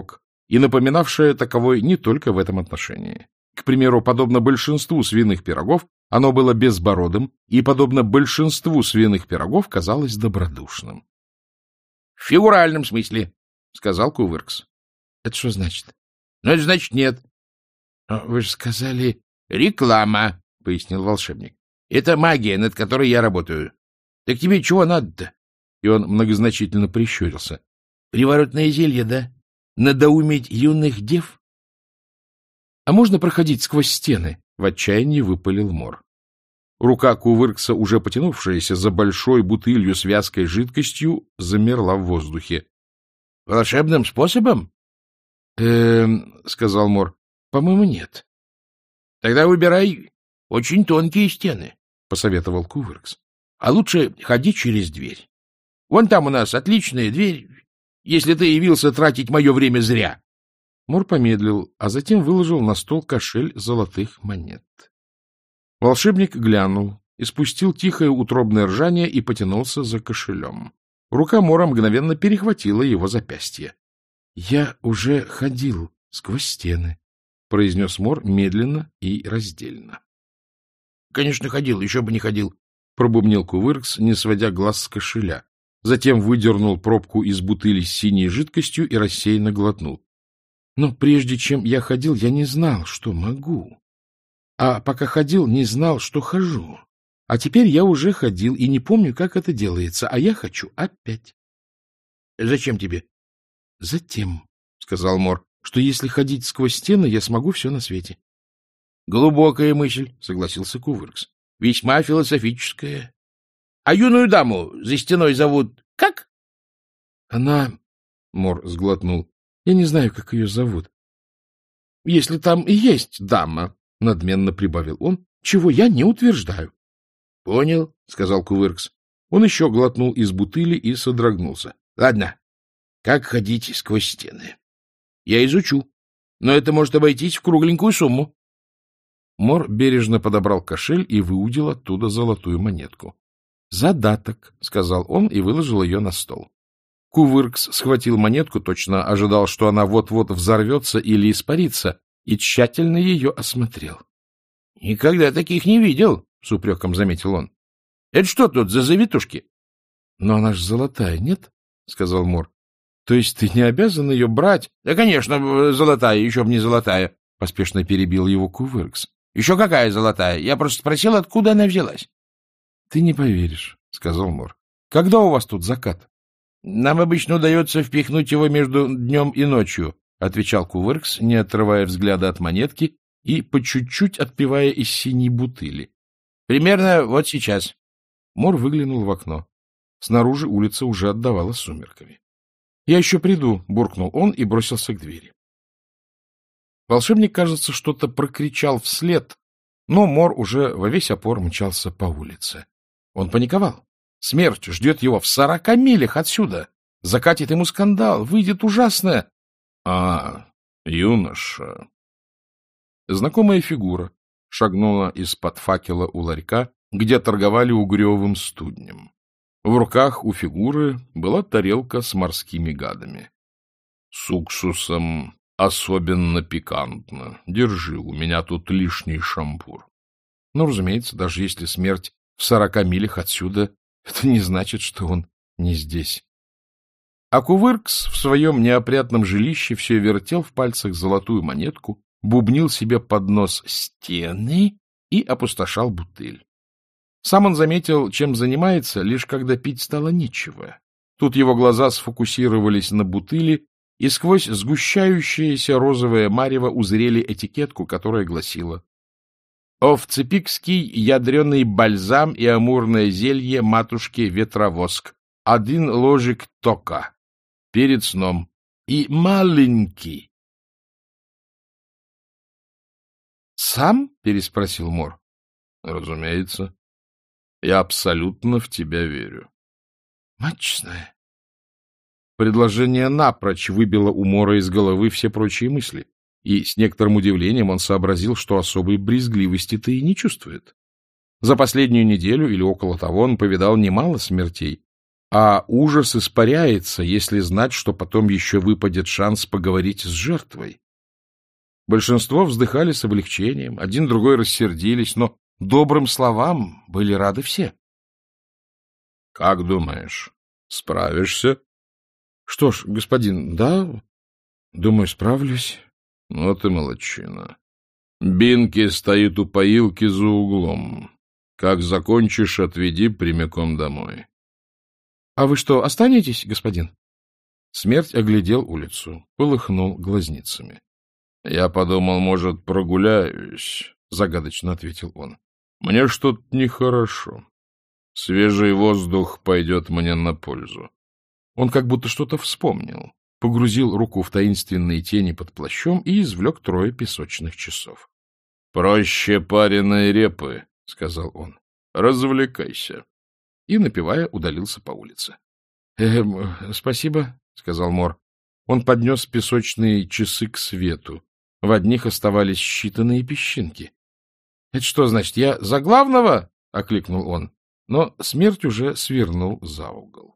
и напоминавшее таковой не только в этом отношении. К примеру, подобно большинству свиных пирогов, оно было безбородым, и, подобно большинству свиных пирогов, казалось добродушным. — В фигуральном смысле, — сказал Кувыркс. — Это что значит? — Ну, это значит нет. — Вы же сказали... — Реклама, — пояснил волшебник. — Это магия, над которой я работаю. Так тебе чего надо-то? И он многозначительно прищурился. — Приворотное зелье, да? Надоуметь юных дев? — А можно проходить сквозь стены? — в отчаянии выпалил Мор. Рука Кувыркса, уже потянувшаяся за большой бутылью с вязкой жидкостью, замерла в воздухе. — Волшебным способом? — Эм, — сказал Мор, — по-моему, нет. — Тогда выбирай очень тонкие стены, — посоветовал Кувыркс. — А лучше ходи через дверь. Вон там у нас отличная дверь, если ты явился тратить мое время зря. Мор помедлил, а затем выложил на стол кошель золотых монет. Волшебник глянул, испустил тихое утробное ржание и потянулся за кошелем. Рука Мора мгновенно перехватила его запястье. — Я уже ходил сквозь стены, — произнес Мор медленно и раздельно. — Конечно, ходил, еще бы не ходил, — пробубнил Кувыркс, не сводя глаз с кошеля. Затем выдернул пробку из бутыли с синей жидкостью и рассеянно глотнул. Но прежде чем я ходил, я не знал, что могу. А пока ходил, не знал, что хожу. А теперь я уже ходил и не помню, как это делается, а я хочу опять. — Зачем тебе? — Затем, — сказал Мор, — что если ходить сквозь стены, я смогу все на свете. — Глубокая мысль, — согласился Кувыркс. — Весьма философическая. — А юную даму за стеной зовут как? — Она... — Мор сглотнул. — Я не знаю, как ее зовут. — Если там и есть дама, — надменно прибавил он, — чего я не утверждаю. — Понял, — сказал Кувыркс. Он еще глотнул из бутыли и содрогнулся. — Ладно, как ходить сквозь стены? Я изучу, но это может обойтись в кругленькую сумму. Мор бережно подобрал кошель и выудил оттуда золотую монетку. — Задаток, — сказал он и выложил ее на стол. Кувыркс схватил монетку, точно ожидал, что она вот-вот взорвется или испарится, и тщательно ее осмотрел. — Никогда таких не видел, — с упреком заметил он. — Это что тут за завитушки? — Но она ж золотая, нет? — сказал Мор. — То есть ты не обязан ее брать? — Да, конечно, золотая, еще б не золотая, — поспешно перебил его Кувыркс. — Еще какая золотая? Я просто спросил, откуда она взялась. — Ты не поверишь, — сказал Мор. — Когда у вас тут закат? — Нам обычно удается впихнуть его между днем и ночью, — отвечал Кувыркс, не отрывая взгляда от монетки и по чуть-чуть отпивая из синей бутыли. — Примерно вот сейчас. Мор выглянул в окно. Снаружи улица уже отдавала сумерками. — Я еще приду, — буркнул он и бросился к двери. Волшебник, кажется, что-то прокричал вслед, но Мор уже во весь опор мчался по улице. Он паниковал. Смерть ждет его в сорока милях отсюда. Закатит ему скандал, выйдет ужасное. А, юноша. Знакомая фигура шагнула из-под факела у ларька, где торговали угревым студнем. В руках у фигуры была тарелка с морскими гадами. — С уксусом особенно пикантно. Держи, у меня тут лишний шампур. Ну, разумеется, даже если смерть в сорока милях отсюда, это не значит, что он не здесь. А Кувыркс в своем неопрятном жилище все вертел в пальцах золотую монетку, бубнил себе под нос стены и опустошал бутыль. Сам он заметил, чем занимается, лишь когда пить стало нечего. Тут его глаза сфокусировались на бутыли, и сквозь сгущающееся розовое марево узрели этикетку, которая гласила: «Овцепикский ядреный бальзам и амурное зелье матушки Ветровоск. Один ложик тока. Перед сном. И маленький». «Сам?» — переспросил Мор. «Разумеется. Я абсолютно в тебя верю». «Мать честная». Предложение напрочь выбило у Мора из головы все прочие мысли, и с некоторым удивлением он сообразил, что особой брезгливости-то и не чувствует. За последнюю неделю или около того он повидал немало смертей, А ужас испаряется, если знать, что потом еще выпадет шанс поговорить с жертвой. Большинство вздыхали с облегчением, один другой рассердились, но добрым словам были рады все. — Как думаешь, справишься? — Что ж, господин, да, думаю, справлюсь. — Ну, ты молодчина. Бинки стоит у поилки за углом. Как закончишь, отведи прямиком домой. — А вы что, останетесь, господин? Смерть оглядел улицу, полыхнул глазницами. — Я подумал, может, прогуляюсь, — загадочно ответил он. — Мне что-то нехорошо. Свежий воздух пойдет мне на пользу. Он как будто что-то вспомнил, погрузил руку в таинственные тени под плащом и извлек трое песочных часов. — Проще пареной репы, — сказал он. — Развлекайся. И, напевая, удалился по улице. — Эм, спасибо, — сказал Мор. Он поднес песочные часы к свету. В одних оставались считанные песчинки. — Это что значит, я за главного? — окликнул он. Но смерть уже свернул за угол.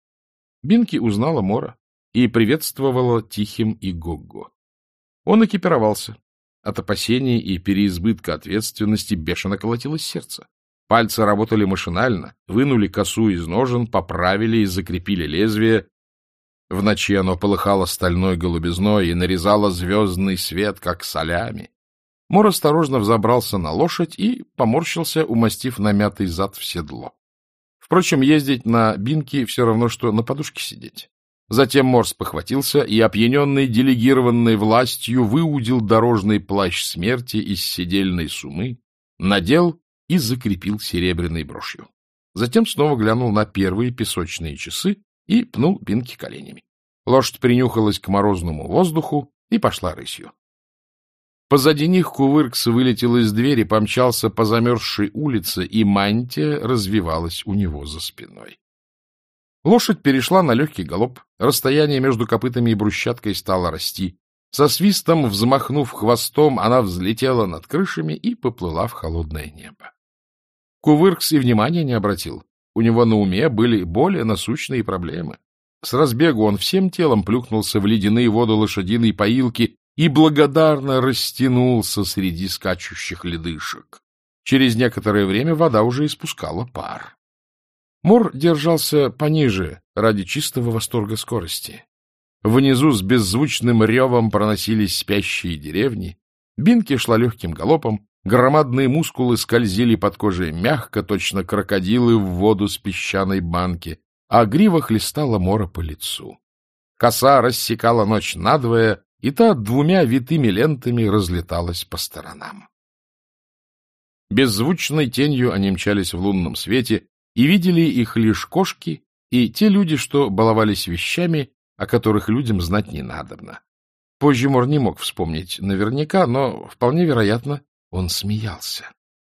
Бинки узнала Мора и приветствовала тихим и Гогго. Он экипировался. От опасений и переизбытка ответственности бешено колотилось сердце. Пальцы работали машинально, вынули косу из ножен, поправили и закрепили лезвие. В ночи оно полыхало стальной голубизной и нарезало звездный свет, как солями. Мор осторожно взобрался на лошадь и поморщился, умастив намятый зад в седло. Впрочем, ездить на Бинки все равно, что на подушке сидеть. Затем Мор спохватился и, опьяненный делегированной властью, выудил дорожный плащ смерти из седельной сумы, надел и закрепил серебряной брошью. Затем снова глянул на первые песочные часы и пнул Бинки коленями. Лошадь принюхалась к морозному воздуху и пошла рысью. Позади них Кувыркс вылетел из двери, помчался по замерзшей улице, и мантия развивалась у него за спиной. Лошадь перешла на легкий галоп, расстояние между копытами и брусчаткой стало расти. Со свистом, взмахнув хвостом, она взлетела над крышами и поплыла в холодное небо. Кувыркс и внимания не обратил. У него на уме были более насущные проблемы. С разбегу он всем телом плюхнулся в ледяные воды лошадиной поилки и благодарно растянулся среди скачущих ледышек. Через некоторое время вода уже испускала пар. Мор держался пониже ради чистого восторга скорости. Внизу с беззвучным ревом проносились спящие деревни. Бинки шла легким галопом, громадные мускулы скользили под кожей мягко, точно крокодилы в воду с песчаной банки, а грива хлестала Мора по лицу. Коса рассекала ночь надвое, и та двумя витыми лентами разлеталась по сторонам. Беззвучной тенью они мчались в лунном свете, и видели их лишь кошки и те люди, что баловались вещами, о которых людям знать не надобно. Позже Мор не мог вспомнить наверняка, но, вполне вероятно, он смеялся.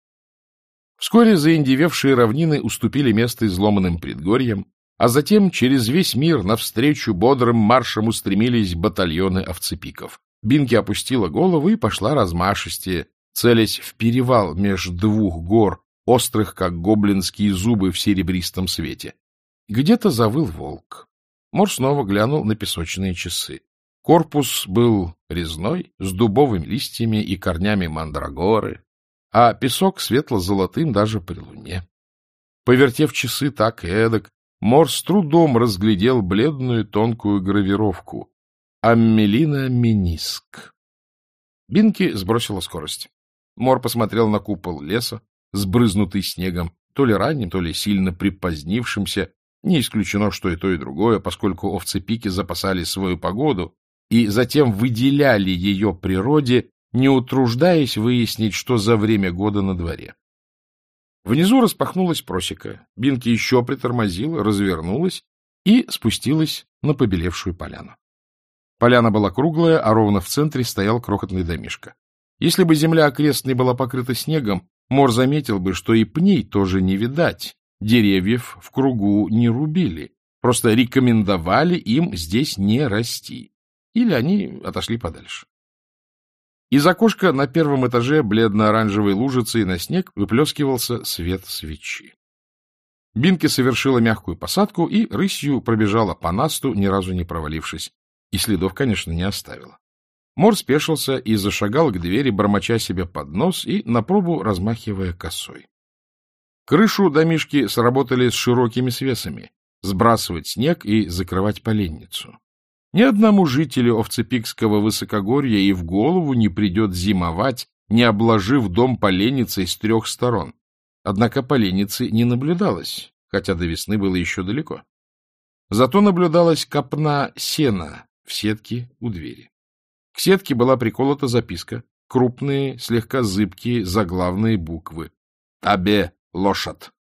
Вскоре заиндевевшие равнины уступили место изломанным предгорьям, а затем через весь мир навстречу бодрым маршем устремились батальоны овцепиков. Бинки опустила голову и пошла размашистее, целясь в перевал меж двух гор, острых, как гоблинские зубы в серебристом свете. Где-то завыл волк. Мор снова глянул на песочные часы. Корпус был резной, с дубовыми листьями и корнями мандрагоры, а песок светло-золотым даже при луне. Повертев часы так и эдак, Мор с трудом разглядел бледную тонкую гравировку «Аммелина Миниск». Бинки сбросила скорость. Мор посмотрел на купол леса, сбрызнутый снегом, то ли ранним, то ли сильно припозднившимся. Не исключено, что и то, и другое, поскольку овцепики запасали свою погоду и затем выделяли ее природе, не утруждаясь выяснить, что за время года на дворе. Внизу распахнулась просека. Бинки еще притормозила, развернулась и спустилась на побелевшую поляну. Поляна была круглая, а ровно в центре стоял крохотный домишко. Если бы земля окрестной была покрыта снегом, Мор заметил бы, что и пней тоже не видать, деревьев в кругу не рубили, просто рекомендовали им здесь не расти. Или они отошли подальше. Из окошка на первом этаже бледно-оранжевой лужицей на снег выплескивался свет свечи. Бинки совершила мягкую посадку и рысью пробежала по насту, ни разу не провалившись. И следов, конечно, не оставила. Мор спешился и зашагал к двери, бормоча себе под нос и на пробу размахивая косой. Крышу домишки сработали с широкими свесами — сбрасывать снег и закрывать поленницу. Ни одному жителю Овцепикского высокогорья и в голову не придет зимовать, не обложив дом поленницей с трех сторон. Однако поленницы не наблюдалось, хотя до весны было еще далеко. Зато наблюдалась копна сена в сетке у двери. К сетке была приколота записка, крупные, слегка зыбкие заглавные буквы. «Табе лошадь».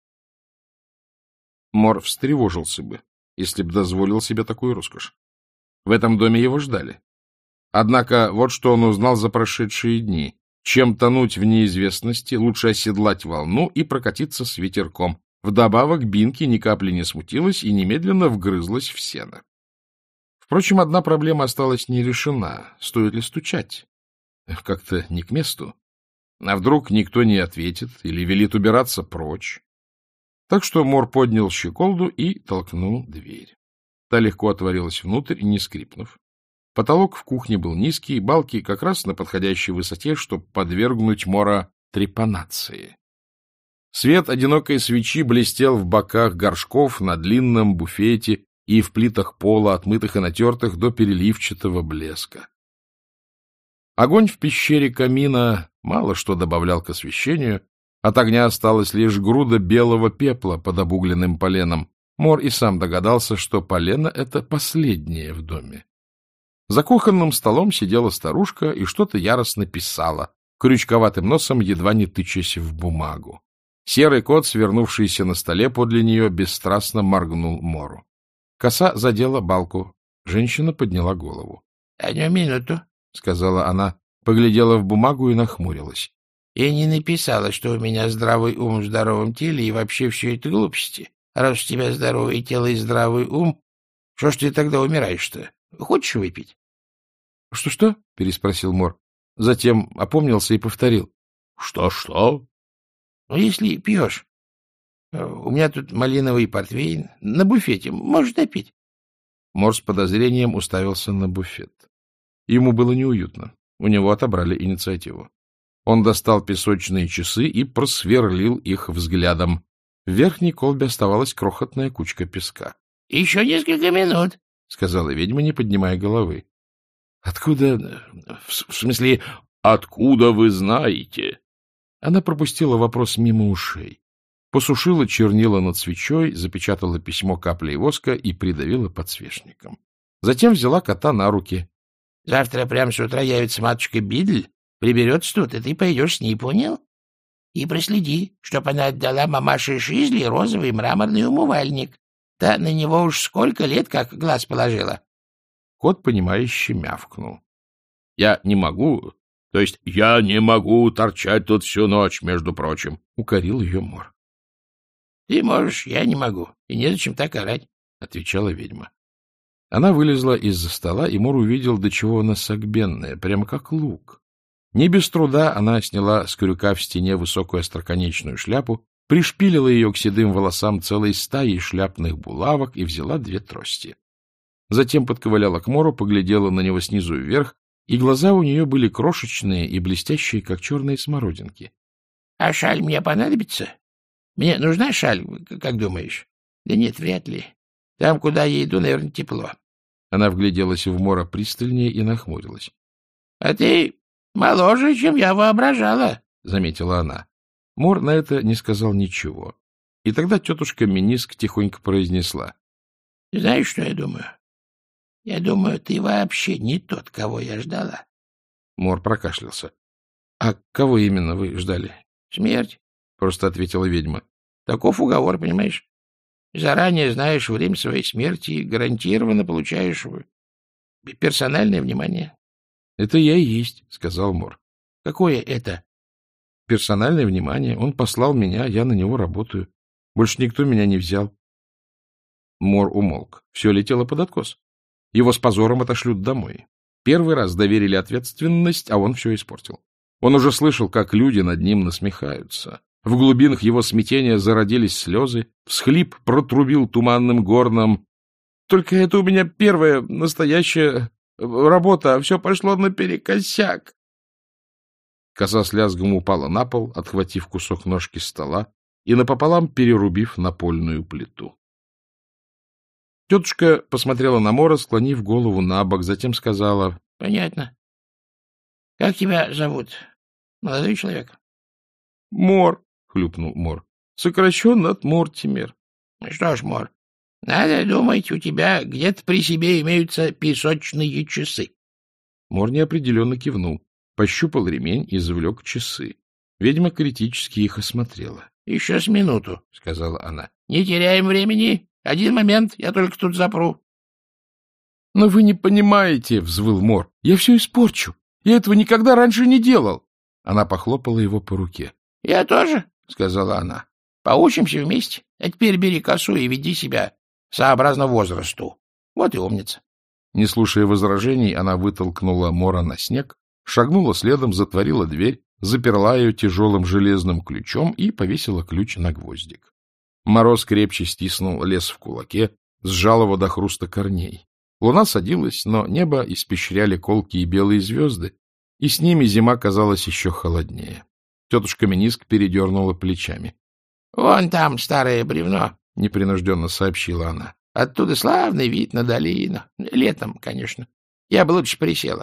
Мор встревожился бы, если б дозволил себе такую роскошь. В этом доме его ждали. Однако вот что он узнал за прошедшие дни. Чем тонуть в неизвестности, лучше оседлать волну и прокатиться с ветерком. Вдобавок Бинки ни капли не смутилась и немедленно вгрызлась в сено. Впрочем, одна проблема осталась не решена. Стоит ли стучать? Как-то не к месту. А вдруг никто не ответит или велит убираться прочь? Так что Мор поднял щеколду и толкнул дверь. Та легко отворилась внутрь, не скрипнув. Потолок в кухне был низкий, балки как раз на подходящей высоте, чтобы подвергнуть Мора трепанации. Свет одинокой свечи блестел в боках горшков на длинном буфете и в плитах пола, отмытых и натертых до переливчатого блеска. Огонь в пещере камина мало что добавлял к освещению, от огня осталась лишь груда белого пепла под обугленным поленом. Мор и сам догадался, что полено — это последнее в доме. За кухонным столом сидела старушка и что-то яростно писала, крючковатым носом едва не тычась в бумагу. Серый кот, свернувшийся на столе подле нее, бесстрастно моргнул Мору. Коса задела балку. Женщина подняла голову. — Одну минуту, — сказала она, поглядела в бумагу и нахмурилась. — Я не написала, что у меня здравый ум в здоровом теле и вообще все это глупости. Раз у тебя здоровое тело и здравый ум, что ж ты тогда умираешь-то? Хочешь выпить? Что — Что-что? — переспросил Мор. Затем опомнился и повторил. Что — Что-что? — Ну, если пьешь. У меня тут малиновый портвейн. На буфете. Можешь допить. Мор с подозрением уставился на буфет. Ему было неуютно. У него отобрали инициативу. Он достал песочные часы и просверлил их взглядом. В верхней колбе оставалась крохотная кучка песка. — Еще несколько минут, — сказала ведьма, не поднимая головы. — Откуда... В смысле, откуда вы знаете? Она пропустила вопрос мимо ушей. Посушила чернила над свечой, запечатала письмо каплей воска и придавила подсвечником. Затем взяла кота на руки. — Завтра прямо с утра явится матушка Бидль, приберется тут, и ты пойдешь с ней, понял? И проследи, чтоб она отдала мамаше Шизли розовый мраморный умывальник. Та на него уж сколько лет как глаз положила. Кот, понимающе мявкнул. — Я не могу, то есть я не могу торчать тут всю ночь, между прочим, — укорил ее Мор. — Ты можешь, я не могу, и незачем так орать, — отвечала ведьма. Она вылезла из-за стола, и Мор увидел, до чего она согбенная, прямо как лук. Не без труда она сняла с крюка в стене высокую остроконечную шляпу, пришпилила ее к седым волосам целой стаей шляпных булавок и взяла две трости. Затем подковыляла к Мору, поглядела на него снизу вверх, и глаза у нее были крошечные и блестящие, как черные смородинки. — А шаль мне понадобится? Мне нужна шаль, как думаешь? — Да нет, вряд ли. Там, куда я иду, наверное, тепло. Она вгляделась в Мора пристальнее и нахмурилась. — А ты моложе, чем я воображала, — заметила она. Мор на это не сказал ничего. И тогда тетушка Миниск тихонько произнесла. — Знаешь, что я думаю? Я думаю, ты вообще не тот, кого я ждала. Мор прокашлялся. — А кого именно вы ждали? — Смерть, — просто ответила ведьма. — Таков уговор, понимаешь? Заранее знаешь время своей смерти и гарантированно получаешь персональное внимание. — Это я и есть, — сказал Мор. — Какое это? — Персональное внимание. Он послал меня, я на него работаю. Больше никто меня не взял. Мор умолк. Все летело под откос. Его с позором отошлют домой. Первый раз доверили ответственность, а он все испортил. Он уже слышал, как люди над ним насмехаются. В глубинах его смятения зародились слезы, всхлип протрубил туманным горном. — Только это у меня первая настоящая работа, а все пошло наперекосяк. Коса с лязгом упала на пол, отхватив кусок ножки стола и напополам перерубив напольную плиту. Тетушка посмотрела на Мора, склонив голову на бок, затем сказала: — Понятно. — Как тебя зовут, молодой человек? — Мор, — хлюпнул Мор. — Сокращенно от Мортимер. — Что ж, Мор, надо думать, у тебя где-то при себе имеются песочные часы. Мор неопределенно кивнул, пощупал ремень и извлек часы. Ведьма критически их осмотрела. — Еще с минуту, — сказала она. — Не теряем времени. Один момент, я только тут запру. — Но вы не понимаете, — взвыл Мор. — Я все испорчу. Я этого никогда раньше не делал. Она похлопала его по руке. — Я тоже, — сказала она. — Поучимся вместе. А теперь бери косу и веди себя сообразно возрасту. Вот и умница. Не слушая возражений, она вытолкнула Мора на снег, шагнула следом, затворила дверь, заперла ее тяжелым железным ключом и повесила ключ на гвоздик. Мороз крепче стиснул лес в кулаке, сжал его до хруста корней. Луна садилась, но небо испещряли колкие белые звезды, и с ними зима казалась еще холоднее. Тетушка Миниск передернула плечами. — Вон там старое бревно, — непринужденно сообщила она. — Оттуда славный вид на долину. Летом, конечно. Я бы лучше присела.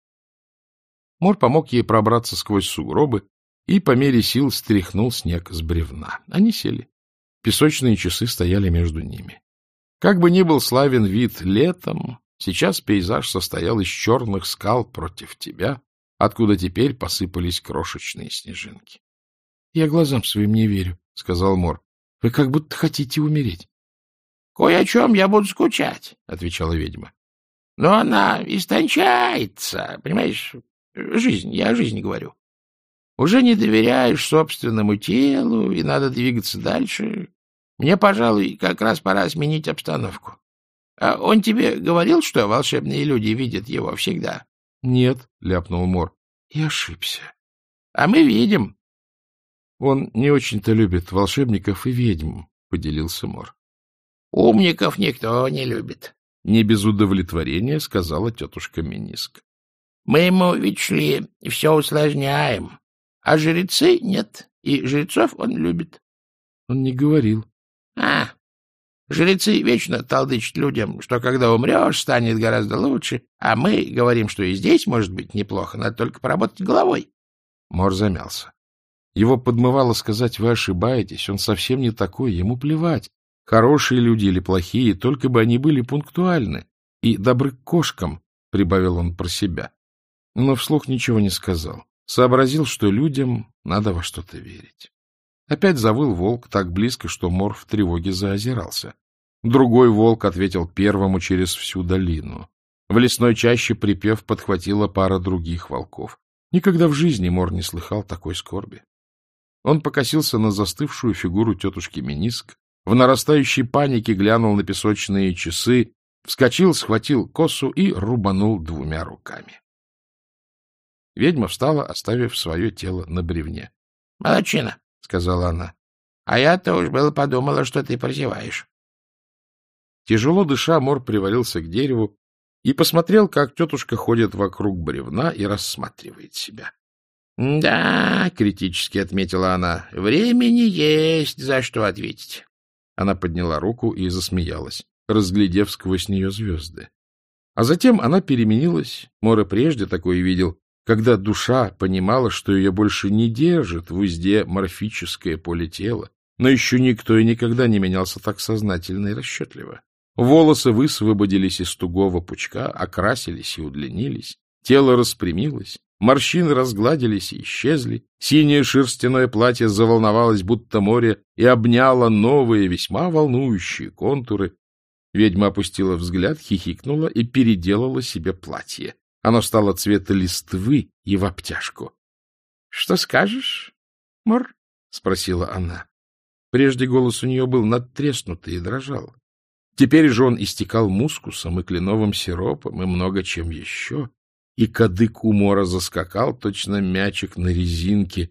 Мор помог ей пробраться сквозь сугробы и по мере сил стряхнул снег с бревна. Они сели. Песочные часы стояли между ними. Как бы ни был славен вид летом, сейчас пейзаж состоял из черных скал против тебя, откуда теперь посыпались крошечные снежинки. — Я глазам своим не верю, — сказал Мор. — Вы как будто хотите умереть. — Кое о чем я буду скучать, — отвечала ведьма. — Но она истончается, понимаешь? Жизнь, я о жизни говорю. Уже не доверяешь собственному телу, и надо двигаться дальше. Мне, пожалуй, как раз пора сменить обстановку. А он тебе говорил, что волшебные люди видят его всегда? — Нет, — ляпнул Мор. — Я ошибся. — А мы видим. — Он не очень-то любит волшебников и ведьм, — поделился Мор. — Умников никто не любит. — Не без удовлетворения сказала тетушка Миниск. — Мы ему, видишь ли, все усложняем. А жрецы нет, и жрецов он любит. — Он не говорил. — А, жрецы вечно толдычат людям, что когда умрешь, станет гораздо лучше, а мы говорим, что и здесь может быть неплохо, надо только поработать головой. Мор замялся. Его подмывало сказать: вы ошибаетесь, он совсем не такой, ему плевать, хорошие люди или плохие, только бы они были пунктуальны и добры к кошкам, — прибавил он про себя. Но вслух ничего не сказал. Сообразил, что людям надо во что-то верить. Опять завыл волк так близко, что Мор в тревоге заозирался. Другой волк ответил первому через всю долину. В лесной чаще припев подхватила пара других волков. Никогда в жизни Мор не слыхал такой скорби. Он покосился на застывшую фигуру тетушки Миниск, в нарастающей панике глянул на песочные часы, вскочил, схватил косу и рубанул двумя руками. Ведьма встала, оставив свое тело на бревне. — Молодчина, — сказала она. — А я-то уж было подумала, что ты прозеваешь. Тяжело дыша, Мор привалился к дереву и посмотрел, как тетушка ходит вокруг бревна и рассматривает себя. — Да, — критически отметила она, — времени есть за что ответить. Она подняла руку и засмеялась, разглядев сквозь нее звезды. А затем она переменилась. Мор и прежде такое видел, когда душа понимала, что ее больше не держит в узде морфическое поле тела, но еще никто и никогда не менялся так сознательно и расчетливо. Волосы высвободились из тугого пучка, окрасились и удлинились, тело распрямилось, морщины разгладились и исчезли, синее шерстяное платье заволновалось, будто море, и обняло новые, весьма волнующие контуры. Ведьма опустила взгляд, хихикнула и переделала себе платье. Оно стало цвета листвы и в обтяжку. — Что скажешь, Мор? — спросила она. Прежде голос у нее был надтреснутый и дрожал. Теперь же он истекал мускусом и кленовым сиропом и много чем еще, и кадык у Мора заскакал, точно мячик на резинке.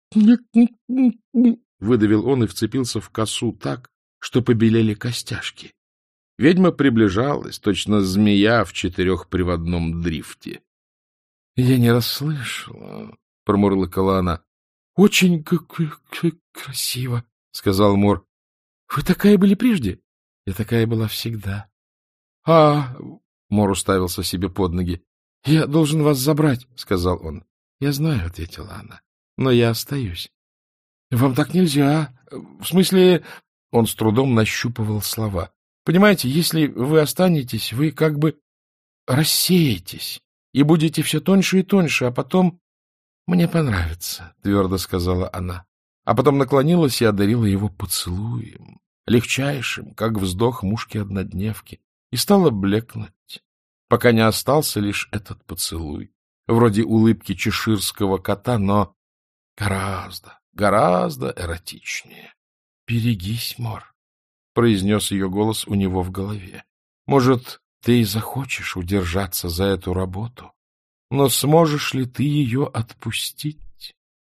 выдавил он и вцепился в косу так, что побелели костяшки. Ведьма приближалась, точно змея в четырехприводном дрифте. — Я не расслышала, — промурлыкала она. — Очень красиво, — сказал Мор. — Вы такая были прежде? — Я такая была всегда. — А... — Мор уставился себе под ноги. — Я должен вас забрать, — сказал он. — Я знаю, — ответила она, — но я остаюсь. — Вам так нельзя. В смысле... Он с трудом нащупывал слова. — Понимаете, если вы останетесь, вы как бы рассеетесь и будете все тоньше и тоньше, а потом... — Мне понравится, — твердо сказала она. А потом наклонилась и одарила его поцелуем, легчайшим, как вздох мушки-однодневки, и стала блекнуть, пока не остался лишь этот поцелуй, вроде улыбки чеширского кота, но гораздо, гораздо эротичнее. — Берегись, Мор, — произнес ее голос у него в голове. — Может, ты и захочешь удержаться за эту работу, но сможешь ли ты ее отпустить?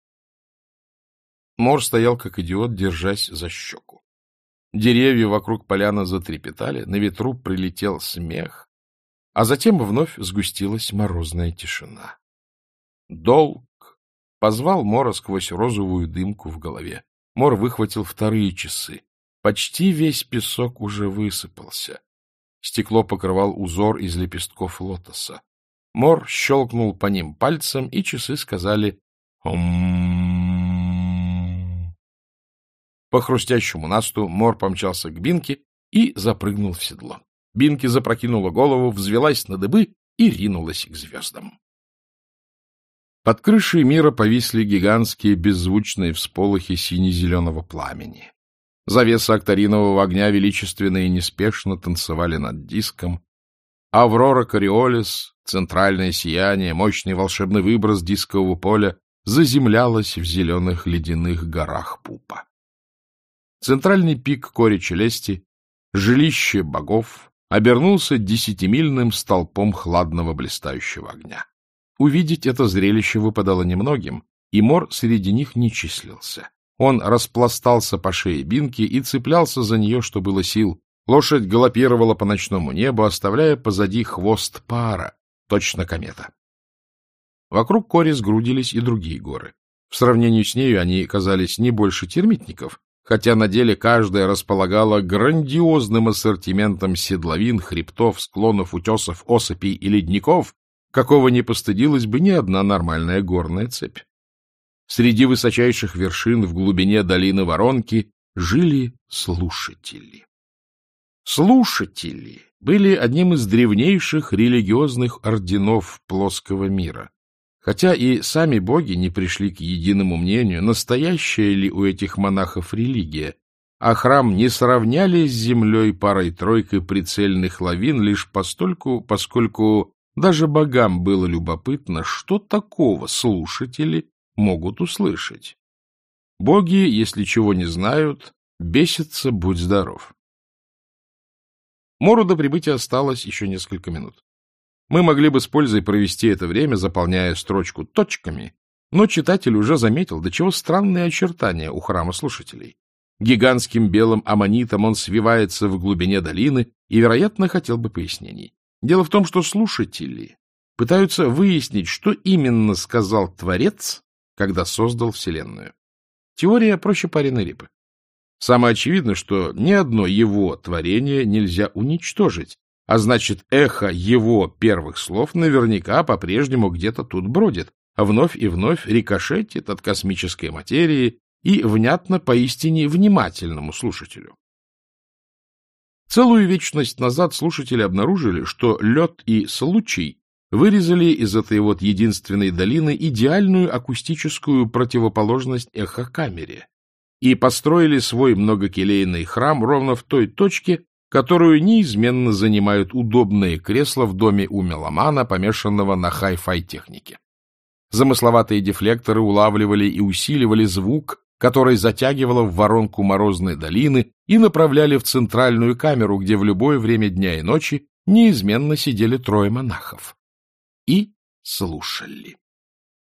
Мор стоял как идиот, держась за щеку. Деревья вокруг поляны затрепетали, на ветру прилетел смех, а затем вновь сгустилась морозная тишина. «Долг!» — позвал Мора сквозь розовую дымку в голове. Мор выхватил вторые часы. Почти весь песок уже высыпался. Стекло покрывал узор из лепестков лотоса. Мор щелкнул по ним пальцем, и часы сказали «Ом». По хрустящему насту Мор помчался к Бинке и запрыгнул в седло. Бинки запрокинула голову, взвелась на дыбы и ринулась к звездам. Под крышей мира повисли гигантские беззвучные всполохи сине-зеленого пламени. Завесы акторинового огня величественно и неспешно танцевали над диском. Аврора Кориолис, центральное сияние, мощный волшебный выброс дискового поля, заземлялась в зеленых ледяных горах Пупа. Центральный пик Кори-Челести, жилище богов, обернулся десятимильным столпом хладного блистающего огня. Увидеть это зрелище выпадало немногим, и Мор среди них не числился. Он распластался по шее Бинки и цеплялся за нее, что было сил. Лошадь галопировала по ночному небу, оставляя позади хвост пара, точно комета. Вокруг Кори сгрудились и другие горы. В сравнении с нею они казались не больше термитников, хотя на деле каждая располагала грандиозным ассортиментом седловин, хребтов, склонов, утесов, осыпей и ледников, какого не постыдилась бы ни одна нормальная горная цепь. Среди высочайших вершин в глубине долины Воронки жили слушатели. Слушатели были одним из древнейших религиозных орденов плоского мира. Хотя и сами боги не пришли к единому мнению, настоящая ли у этих монахов религия, а храм не сравняли с землей парой-тройкой прицельных лавин лишь постольку, поскольку даже богам было любопытно, что такого слушатели могут услышать. Боги, если чего не знают, бесятся, будь здоров. Мору до прибытия осталось еще несколько минут. Мы могли бы с пользой провести это время, заполняя строчку точками, но читатель уже заметил, до чего странные очертания у храма слушателей. Гигантским белым аммонитом он свивается в глубине долины и, вероятно, хотел бы пояснений. Дело в том, что слушатели пытаются выяснить, что именно сказал Творец, когда создал Вселенную. Теория проще пареной репы. Самое очевидное, что ни одно его творение нельзя уничтожить, а значит, эхо его первых слов наверняка по-прежнему где-то тут бродит, а вновь и вновь рикошетит от космической материи и внятно поистине внимательному слушателю. Целую вечность назад слушатели обнаружили, что лед и случай вырезали из этой вот единственной долины идеальную акустическую противоположность эхокамере и построили свой многокелейный храм ровно в той точке, которую неизменно занимают удобные кресла в доме у меломана, помешанного на хай-фай технике. Замысловатые дефлекторы улавливали и усиливали звук, который затягивало в воронку морозной долины и направляли в центральную камеру, где в любое время дня и ночи неизменно сидели трое монахов. И слушали.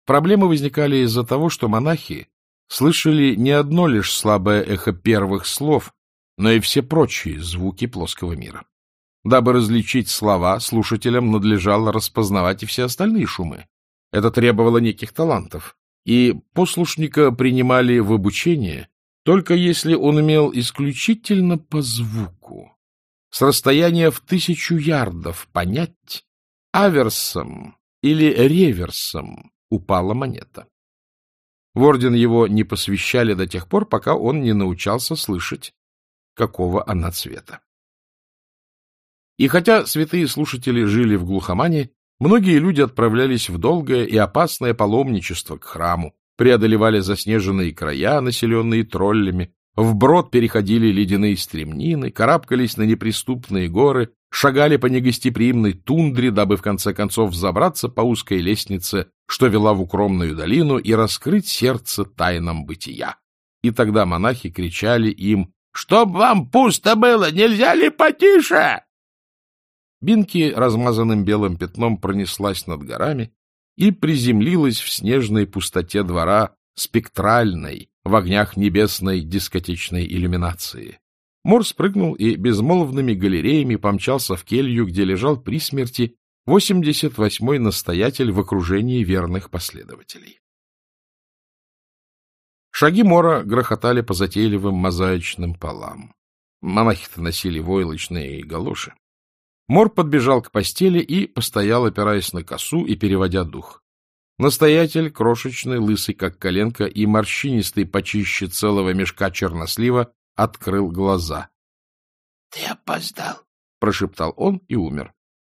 Проблемы возникали из-за того, что монахи слышали не одно лишь слабое эхо первых слов, но и все прочие звуки плоского мира. Дабы различить слова, слушателям надлежало распознавать и все остальные шумы. Это требовало неких талантов, и послушника принимали в обучение только если он умел исключительно по звуку, с расстояния в тысячу ярдов понять, аверсом или реверсом упала монета. В орден его не посвящали до тех пор, пока он не научался слышать, какого она цвета. И хотя святые слушатели жили в глухомане, многие люди отправлялись в долгое и опасное паломничество к храму, преодолевали заснеженные края, населенные троллями, вброд переходили ледяные стремнины, карабкались на неприступные горы, шагали по негостеприимной тундре, дабы в конце концов взобраться по узкой лестнице, что вела в укромную долину, и раскрыть сердце тайнам бытия. И тогда монахи кричали им: «Чтоб вам пусто было, нельзя ли потише?» Бинки размазанным белым пятном пронеслась над горами и приземлилась в снежной пустоте двора, спектральной, в огнях небесной дискотечной иллюминации. Мор спрыгнул и безмолвными галереями помчался в келью, где лежал при смерти восемьдесят восьмой настоятель в окружении верных последователей. Шаги Мора грохотали по затейливым мозаичным полам. Монахи-то носили войлочные галоши. Мор подбежал к постели и постоял, опираясь на косу и переводя дух. Настоятель, крошечный, лысый, как коленка, и морщинистый почище целого мешка чернослива, открыл глаза. — Ты опоздал, — прошептал он и умер.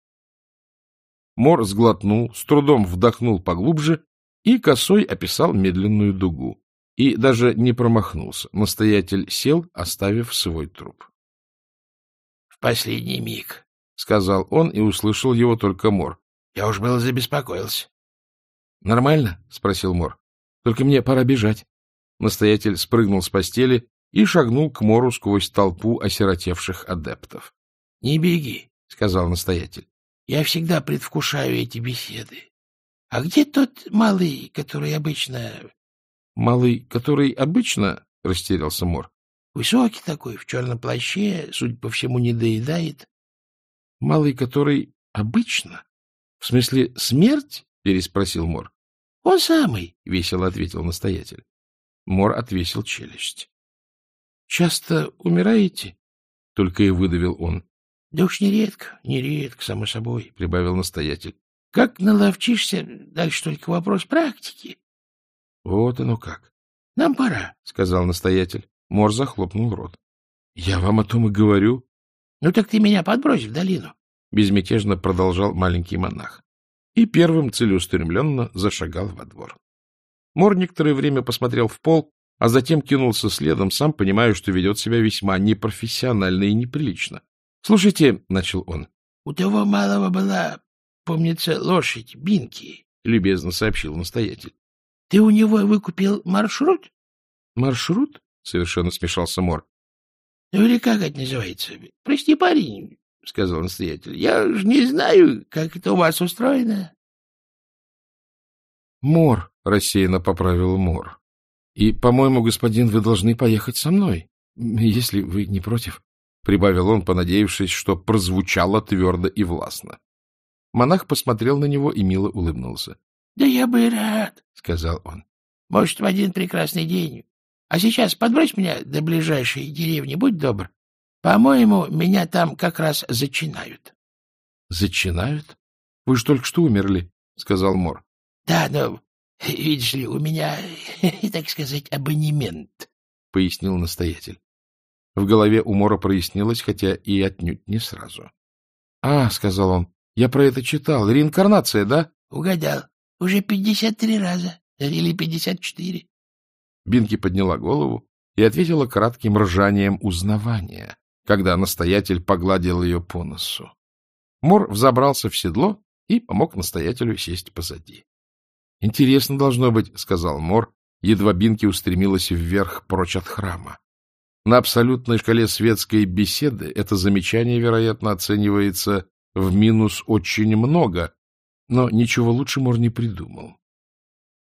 Мор сглотнул, с трудом вдохнул поглубже и косой описал медленную дугу. И даже не промахнулся. Настоятель сел, оставив свой труп. — В последний миг, — сказал он, и услышал его только Мор. — Я уж было забеспокоился. — Нормально? — спросил Мор. — Только мне пора бежать. Настоятель спрыгнул с постели и шагнул к Мору сквозь толпу осиротевших адептов. — Не беги, — сказал настоятель. — Я всегда предвкушаю эти беседы. А где тот малый, который обычно... — Малый, который обычно? — растерялся Мор. — Высокий такой, в черном плаще, судя по всему, не доедает. — Малый, который обычно? В смысле, смерть? — переспросил Мор. — Он самый, — весело ответил настоятель. Мор отвесил челюсть. — Часто умираете? — только и выдавил он. — Да уж нередко, нередко, само собой, — прибавил настоятель. — Как наловчишься, дальше только вопрос практики. — Вот оно как. — Нам пора, — сказал настоятель. Мор захлопнул рот. — Я вам о том и говорю. — Ну так ты меня подбрось в долину, — безмятежно продолжал маленький монах. И первым целеустремленно зашагал во двор. Мор некоторое время посмотрел в пол, а затем кинулся следом, сам понимая, что ведет себя весьма непрофессионально и неприлично. — Слушайте, — начал он. — У того малого была, помнится, лошадь Бинки, — любезно сообщил настоятель. — Ты у него выкупил маршрут? — Маршрут? — совершенно смешался Мор. — Ну или как это называется? — Прости, парень, — сказал настоятель. — Я ж не знаю, как это у вас устроено. — Мор, — рассеянно поправил Мор. — И, по-моему, господин, вы должны поехать со мной, если вы не против, — прибавил он, понадеявшись, что прозвучало твердо и властно. Монах посмотрел на него и мило улыбнулся. — Да я бы и рад, — сказал он. — Может, в один прекрасный день. А сейчас подбрось меня до ближайшей деревни, будь добр. По-моему, меня там как раз зачинают. — Зачинают? Вы же только что умерли, — сказал Мор. — Да, но, видишь ли, у меня, так сказать, абонемент, — пояснил настоятель. В голове у Мора прояснилось, хотя и отнюдь не сразу. — А, — сказал он, — я про это читал. Реинкарнация, да? — Угадал. Уже пятьдесят три раза. Или пятьдесят четыре. Бинки подняла голову и ответила кратким ржанием узнавания, когда настоятель погладил ее по носу. Мор взобрался в седло и помог настоятелю сесть позади. — Интересно должно быть, — сказал Мор, едва Бинки устремилась вверх прочь от храма. На абсолютной шкале светской беседы это замечание, вероятно, оценивается в минус очень много, но ничего лучше Мор не придумал.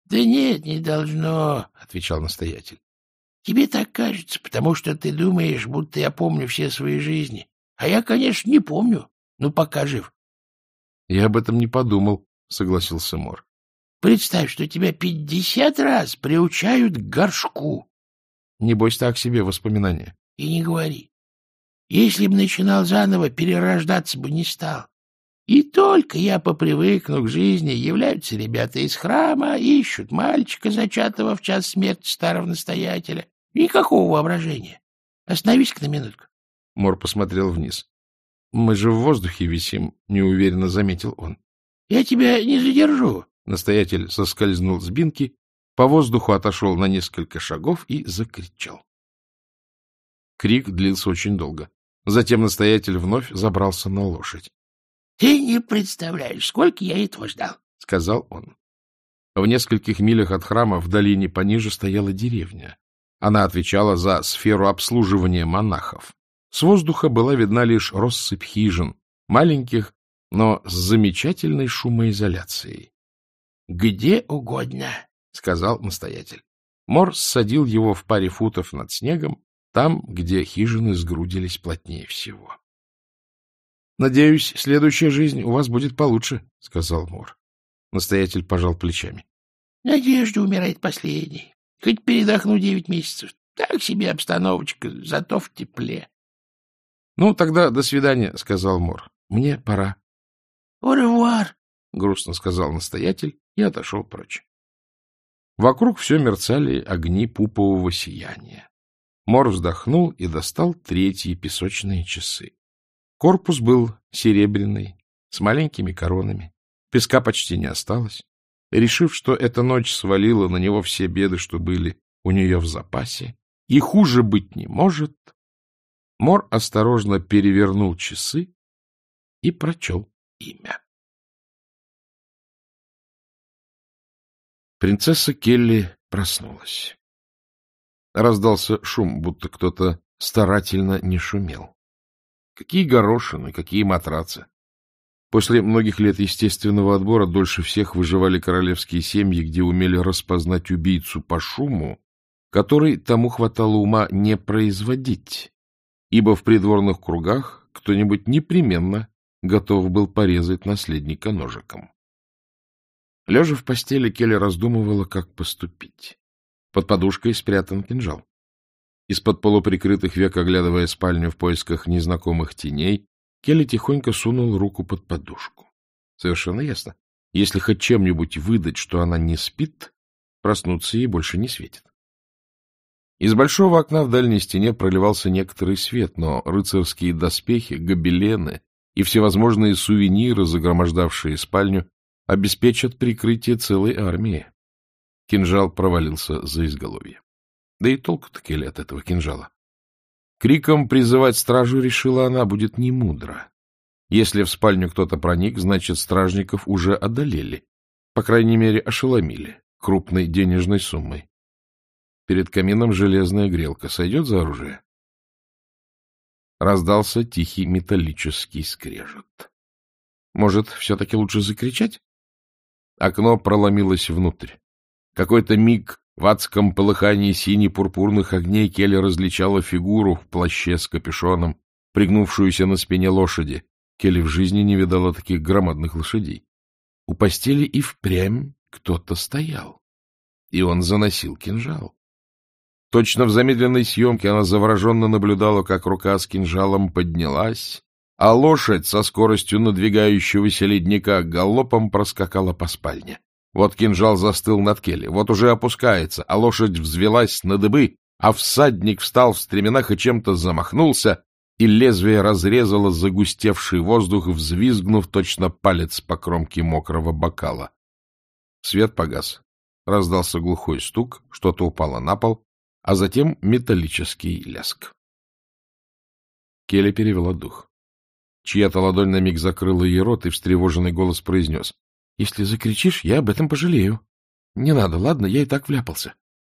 — Да нет, не должно, — отвечал настоятель. — Тебе так кажется, потому что ты думаешь, будто я помню все свои жизни. А я, конечно, не помню, но пока жив. — Я об этом не подумал, — согласился Мор. — Представь, что тебя пятьдесят раз приучают к горшку. — Небось, так себе воспоминания. — И не говори. Если бы начинал заново, перерождаться бы не стал. И только я попривыкну к жизни, являются ребята из храма, ищут мальчика, зачатого в час смерти старого настоятеля. Никакого воображения. Остановись-ка на минутку. Мор посмотрел вниз. — Мы же в воздухе висим, — неуверенно заметил он. — Я тебя не задержу. Настоятель соскользнул с бинки, по воздуху отошел на несколько шагов и закричал. Крик длился очень долго. Затем настоятель вновь забрался на лошадь. — Ты не представляешь, сколько я этого ждал, — сказал он. В нескольких милях от храма в долине пониже стояла деревня. Она отвечала за сферу обслуживания монахов. С воздуха была видна лишь россыпь хижин, маленьких, но с замечательной шумоизоляцией. — Где угодно, — сказал настоятель. Мор ссадил его в паре футов над снегом, там, где хижины сгрудились плотнее всего. — Надеюсь, следующая жизнь у вас будет получше, — сказал Мор. Настоятель пожал плечами. — Надежда умирает последней. Хоть передохну девять месяцев. Так себе обстановочка, зато в тепле. — Ну, тогда до свидания, — сказал Мор. — Мне пора. — Au-revoir, — грустно сказал настоятель и отошел прочь. Вокруг все мерцали огни пупового сияния. Мор вздохнул и достал третьи песочные часы. Корпус был серебряный, с маленькими коронами. Песка почти не осталось. Решив, что эта ночь свалила на него все беды, что были у нее в запасе, и хуже быть не может, Мор осторожно перевернул часы и прочел имя. Принцесса Келли проснулась. Раздался шум, будто кто-то старательно не шумел. Какие горошины, какие матрацы! После многих лет естественного отбора дольше всех выживали королевские семьи, где умели распознать убийцу по шуму, который тому хватало ума не производить, ибо в придворных кругах кто-нибудь непременно готов был порезать наследника ножиком. Лежа в постели, Келли раздумывала, как поступить. Под подушкой спрятан кинжал. Из-под полуприкрытых век, оглядывая спальню в поисках незнакомых теней, Келли тихонько сунул руку под подушку. Совершенно ясно. Если хоть чем-нибудь выдать, что она не спит, проснуться ей больше не светит. Из большого окна в дальней стене проливался некоторый свет, но рыцарские доспехи, гобелены и всевозможные сувениры, загромождавшие спальню, обеспечат прикрытие целой армии. Кинжал провалился за изголовье. Да и толку-то Келли от этого кинжала. Криком призывать стражу, решила она, будет немудро. Если в спальню кто-то проник, значит, стражников уже одолели, по крайней мере, ошеломили крупной денежной суммой. Перед камином железная грелка. Сойдет за оружие? Раздался тихий металлический скрежет. Может, все-таки лучше закричать? Окно проломилось внутрь. Какой-то миг в адском полыхании сине-пурпурных огней Келли различала фигуру в плаще с капюшоном, пригнувшуюся на спине лошади. Келли в жизни не видала таких громадных лошадей. У постели и впрямь кто-то стоял, и он заносил кинжал. Точно в замедленной съемке она завороженно наблюдала, как рука с кинжалом поднялась, а лошадь со скоростью надвигающегося ледника галопом проскакала по спальне. Вот кинжал застыл над Келли, вот уже опускается, а лошадь взвелась на дыбы, а всадник встал в стременах и чем-то замахнулся, и лезвие разрезало загустевший воздух, взвизгнув точно палец по кромке мокрого бокала. Свет погас. Раздался глухой стук, что-то упало на пол, а затем металлический лязг. Келли перевела дух. Чья-то ладонь на миг закрыла ей рот, и встревоженный голос произнес: — Если закричишь, я об этом пожалею. Не надо, ладно, я и так вляпался.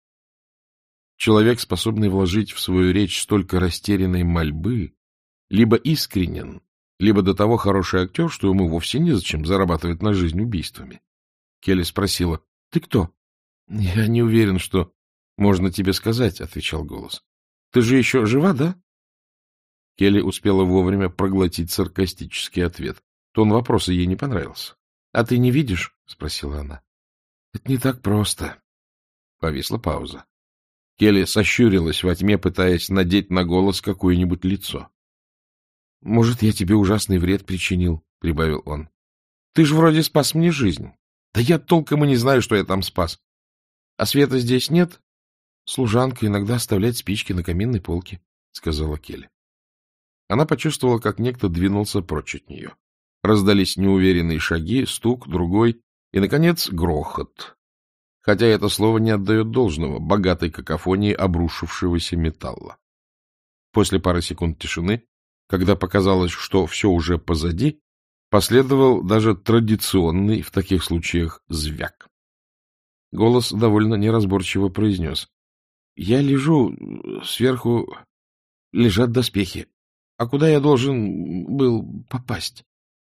Человек, способный вложить в свою речь столько растерянной мольбы, либо искренен, либо до того хороший актер, что ему вовсе незачем зарабатывать на жизнь убийствами. Келли спросила: — Ты кто? — Я не уверен, что можно тебе сказать, — отвечал голос. — Ты же еще жива, да? Келли успела вовремя проглотить саркастический ответ. Тон вопроса ей не понравился. — А ты не видишь? — спросила она. — Это не так просто. Повисла пауза. Келли сощурилась во тьме, пытаясь надеть на голос какое-нибудь лицо. — Может, я тебе ужасный вред причинил, — прибавил он. — Ты же вроде спас мне жизнь. Да я толком и не знаю, что я там спас. А света здесь нет? Служанка иногда оставляет спички на каминной полке, — сказала Келли. Она почувствовала, как некто двинулся прочь от нее. Раздались неуверенные шаги, стук, другой и, наконец, грохот. Хотя это слово не отдает должного богатой какофонии обрушившегося металла. После пары секунд тишины, когда показалось, что все уже позади, последовал даже традиционный в таких случаях звяк. Голос довольно неразборчиво произнес: — Я лежу, сверху лежат доспехи. А куда я должен был попасть?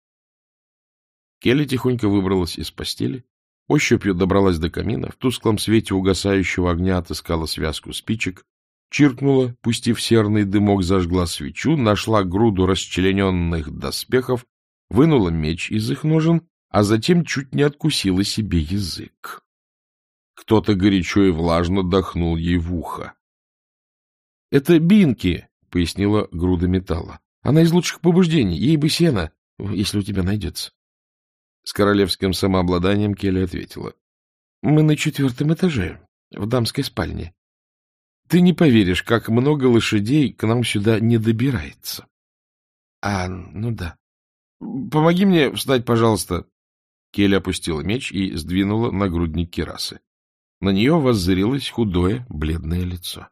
Келли тихонько выбралась из постели, ощупью добралась до камина, в тусклом свете угасающего огня отыскала связку спичек, чиркнула, пустив серный дымок, зажгла свечу, нашла груду расчлененных доспехов, вынула меч из их ножен, а затем чуть не откусила себе язык. Кто-то горячо и влажно дохнул ей в ухо. — Это Бинки, — пояснила груда металла. — Она из лучших побуждений, ей бы сено, если у тебя найдется. С королевским самообладанием Келли ответила: — Мы на четвертом этаже, в дамской спальне. Ты не поверишь, как много лошадей к нам сюда не добирается. — А, ну да. — Помоги мне встать, пожалуйста. Келли опустила меч и сдвинула нагрудник кирасы. На нее воззрелось худое, бледное лицо.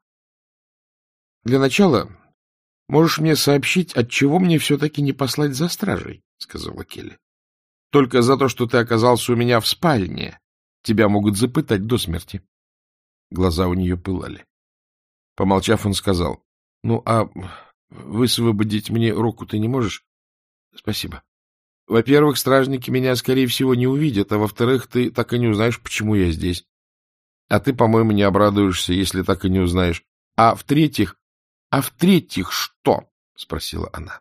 — Для начала можешь мне сообщить, отчего мне все-таки не послать за стражей, — сказала Келли. — Только за то, что ты оказался у меня в спальне, тебя могут запытать до смерти. Глаза у нее пылали. Помолчав, он сказал: — Ну, а высвободить мне руку ты не можешь? — Спасибо. Во-первых, стражники меня, скорее всего, не увидят, а во-вторых, ты так и не узнаешь, почему я здесь. А ты, по-моему, не обрадуешься, если так и не узнаешь. А в-третьих... — А в-третьих что? — спросила она.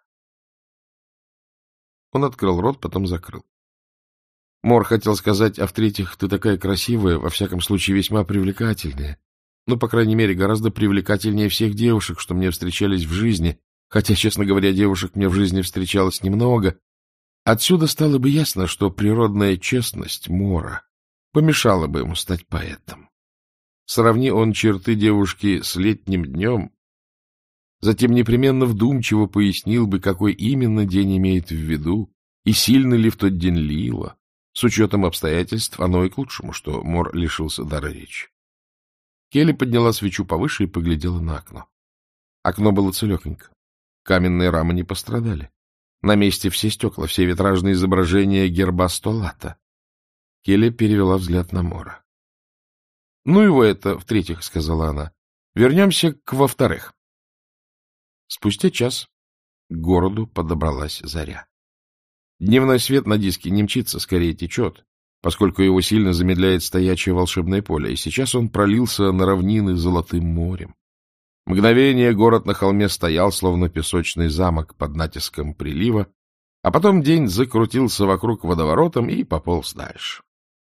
Он открыл рот, потом закрыл. Мор хотел сказать: а в-третьих, ты такая красивая, во всяком случае весьма привлекательная. Ну, по крайней мере, гораздо привлекательнее всех девушек, что мне встречались в жизни, хотя, честно говоря, девушек мне в жизни встречалось немного. Отсюда стало бы ясно, что природная честность Мора помешала бы ему стать поэтом. Сравни он черты девушки с летним днем, затем непременно вдумчиво пояснил бы, какой именно день имеет в виду, и сильно ли в тот день лило. С учетом обстоятельств оно и к лучшему, что Мор лишился дара речи. Келли подняла свечу повыше и поглядела на окно. Окно было целехонько. Каменные рамы не пострадали. На месте все стекла, все витражные изображения герба Столата. Келли перевела взгляд на Мора. — Ну его это, в-третьих, — сказала она. — Вернемся к во-вторых. Спустя час к городу подобралась заря. Дневной свет на диске не мчится, скорее течет, поскольку его сильно замедляет стоячее волшебное поле, и сейчас он пролился на равнины золотым морем. Мгновение город на холме стоял, словно песочный замок под натиском прилива, а потом день закрутился вокруг водоворотом и пополз дальше.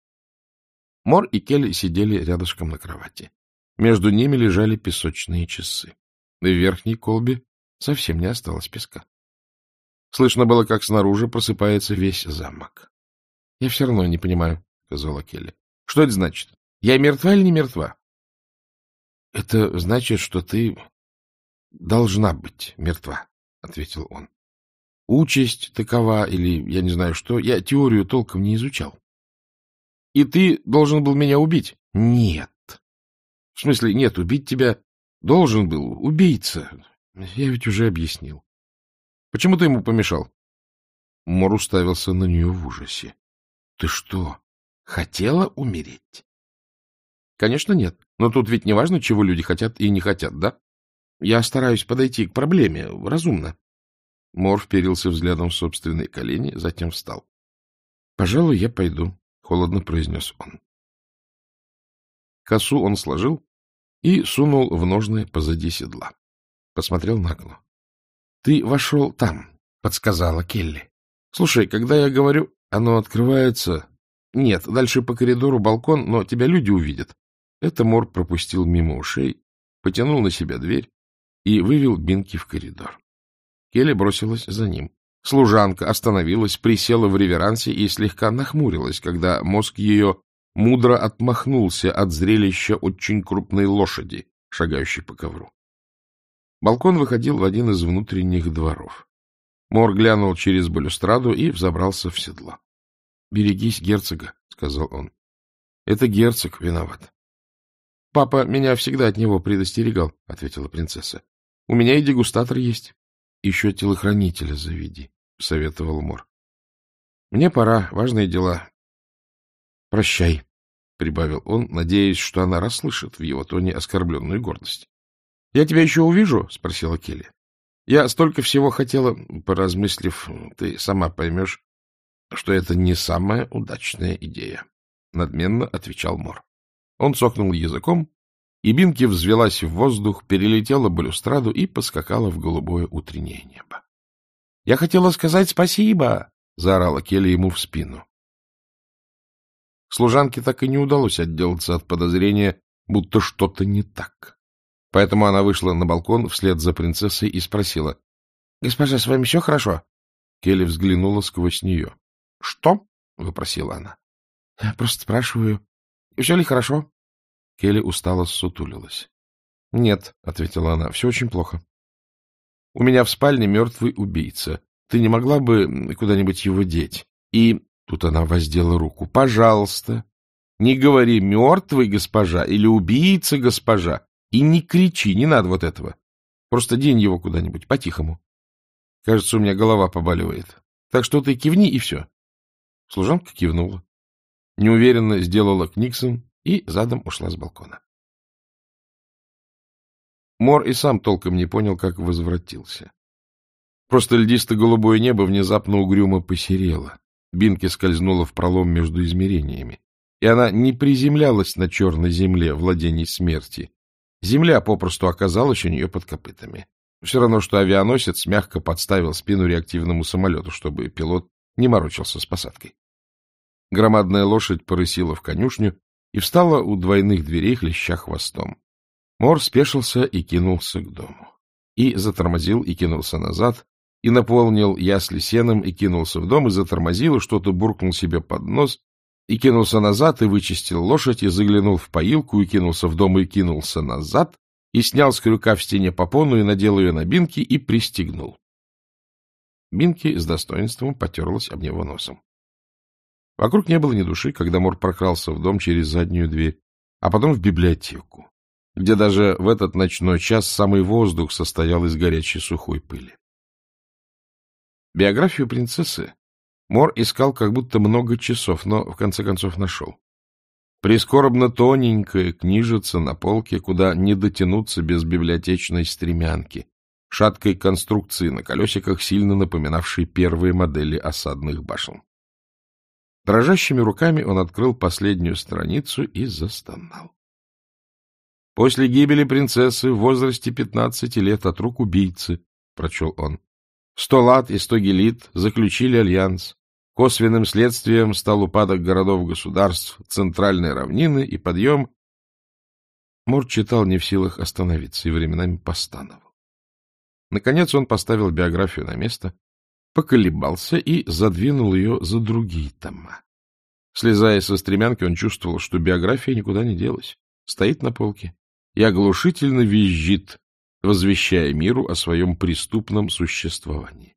Мор и Келли сидели рядышком на кровати. Между ними лежали песочные часы. В верхней колбе совсем не осталось песка. Слышно было, как снаружи просыпается весь замок. — Я все равно не понимаю, — сказала Келли. — Что это значит? Я мертва или не мертва? — Это значит, что ты должна быть мертва, — ответил он. — Участь такова, или я не знаю что, я теорию толком не изучал. — И ты должен был меня убить? — Нет. — В смысле, нет, убить тебя должен был убийца. Я ведь уже объяснил. — Почему ты ему помешал? Мор уставился на нее в ужасе. — Ты что, хотела умереть? — Конечно, нет. Но тут ведь не важно, чего люди хотят и не хотят, да? Я стараюсь подойти к проблеме разумно. Мор вперился взглядом в собственные колени, затем встал. — Пожалуй, я пойду, — холодно произнес он. Косу он сложил и сунул в ножны позади седла. Посмотрел на окно. — Ты вошел там, — подсказала Келли. — Слушай, когда я говорю, оно открывается... Нет, дальше по коридору балкон, но тебя люди увидят. Это Мор пропустил мимо ушей, потянул на себя дверь и вывел Бинки в коридор. Келли бросилась за ним. Служанка остановилась, присела в реверансе и слегка нахмурилась, когда мозг ее мудро отмахнулся от зрелища очень крупной лошади, шагающей по ковру. Балкон выходил в один из внутренних дворов. Мор глянул через балюстраду и взобрался в седло. — Берегись герцога, — сказал он. — Это герцог виноват. — Папа меня всегда от него предостерегал, — ответила принцесса. — У меня и дегустатор есть. — Еще телохранителя заведи, — советовал Мор. — Мне пора, важные дела. — Прощай, — прибавил он, надеясь, что она расслышит в его тоне оскорбленную гордость. — Я тебя еще увижу? — спросила Келли. — Я столько всего хотела, поразмыслив, ты сама поймешь, что это не самая удачная идея, — надменно отвечал Мор. Он цокнул языком, и Бинки взвелась в воздух, перелетела балюстраду и поскакала в голубое утреннее небо. — Я хотела сказать спасибо! — заорала Келли ему в спину. Служанке так и не удалось отделаться от подозрения, будто что-то не так. Поэтому она вышла на балкон вслед за принцессой и спросила: — Госпожа, с вами все хорошо? Келли взглянула сквозь нее. — Что? — выпросила она. — Я просто спрашиваю. — Все ли хорошо? Келли устало ссутулилась. — Нет, — ответила она, — все очень плохо. — У меня в спальне мертвый убийца. Ты не могла бы куда-нибудь его деть? И... Тут она воздела руку. — Пожалуйста, не говори «мертвый госпожа» или «убийца госпожа». И не кричи, не надо вот этого. Просто день его куда-нибудь, по-тихому. Кажется, у меня голова побаливает. Так что ты кивни, и все. Служанка кивнула. Неуверенно сделала книксон и задом ушла с балкона. Мор и сам толком не понял, как возвратился. Просто льдисто-голубое небо внезапно угрюмо посерело. Бинки скользнула в пролом между измерениями, и она не приземлялась на черной земле владений смерти. Земля попросту оказалась у нее под копытами. Все равно, что авианосец мягко подставил спину реактивному самолету, чтобы пилот не морочился с посадкой. Громадная лошадь порысила в конюшню и встала у двойных дверей, хлеща хвостом. Мор спешился и кинулся к дому. И затормозил, и кинулся назад, и наполнил ясли сеном, и кинулся в дом, и затормозил, и что-то буркнул себе под нос, и кинулся назад, и вычистил лошадь, и заглянул в поилку, и кинулся в дом, и кинулся назад, и снял с крюка в стене попону, и надел ее на Бинки, и пристегнул. Бинки с достоинством потерлась об него носом. Вокруг не было ни души, когда Мор прокрался в дом через заднюю дверь, а потом в библиотеку, где даже в этот ночной час самый воздух состоял из горячей сухой пыли. Биографию принцессы Мор искал как будто много часов, но в конце концов нашел. Прискорбно тоненькая книжица на полке, куда не дотянуться без библиотечной стремянки, шаткой конструкции на колесиках, сильно напоминавшей первые модели осадных башен. Дрожащими руками он открыл последнюю страницу и застонал. «После гибели принцессы в возрасте пятнадцати лет от рук убийцы», — прочел он, — «Столат и Стогелит заключили альянс. Косвенным следствием стал упадок городов-государств, центральной равнины и подъем...» Мор читал не в силах остановиться и временами постановал. Наконец он поставил биографию на место, поколебался и задвинул ее за другие тома. Слезая со стремянки, он чувствовал, что биография никуда не делась, стоит на полке и оглушительно визжит, возвещая миру о своем преступном существовании.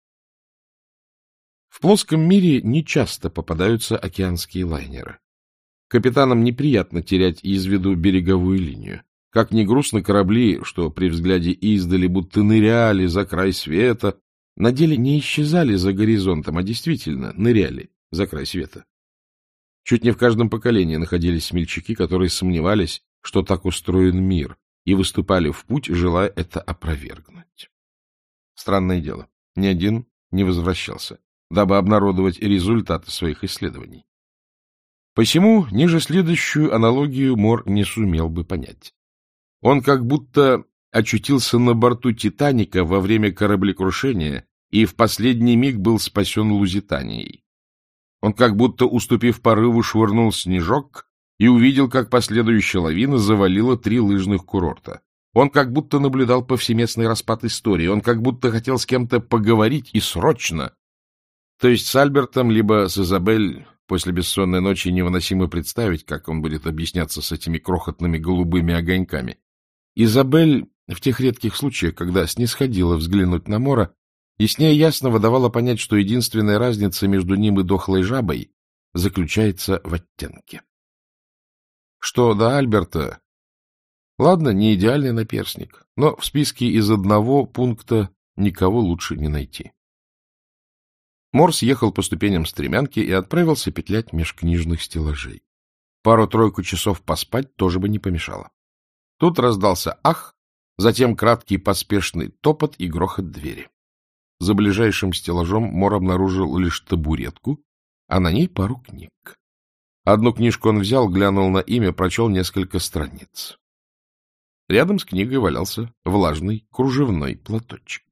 В плоском мире нечасто попадаются океанские лайнеры. Капитанам неприятно терять из виду береговую линию. Как ни грустно, корабли, что при взгляде издали будто ныряли за край света, на деле не исчезали за горизонтом, а действительно ныряли за край света. Чуть не в каждом поколении находились смельчаки, которые сомневались, что так устроен мир, и выступали в путь, желая это опровергнуть. Странное дело, ни один не возвращался, дабы обнародовать результаты своих исследований. Посему ниже следующую аналогию Мор не сумел бы понять. Он как будто очутился на борту «Титаника» во время кораблекрушения и в последний миг был спасен Лузитанией. Он как будто, уступив порыву, швырнул снежок и увидел, как последующая лавина завалила три лыжных курорта. Он как будто наблюдал повсеместный распад истории, он как будто хотел с кем-то поговорить и срочно. То есть с Альбертом, либо с Изабель. После бессонной ночи невыносимо представить, как он будет объясняться с этими крохотными голубыми огоньками. Изабель в тех редких случаях, когда снисходила взглянуть на Мора, яснее ясно выдавала понять, что единственная разница между ним и дохлой жабой заключается в оттенке. Что до Альберта... Ладно, не идеальный наперсник, но в списке из одного пункта никого лучше не найти. Мор съехал по ступеням стремянки и отправился петлять меж книжных стеллажей. Пару-тройку часов поспать тоже бы не помешало. Тут раздался ах, затем краткий поспешный топот и грохот двери. За ближайшим стеллажом Мор обнаружил лишь табуретку, а на ней пару книг. Одну книжку он взял, глянул на имя, прочел несколько страниц. Рядом с книгой валялся влажный кружевной платочек.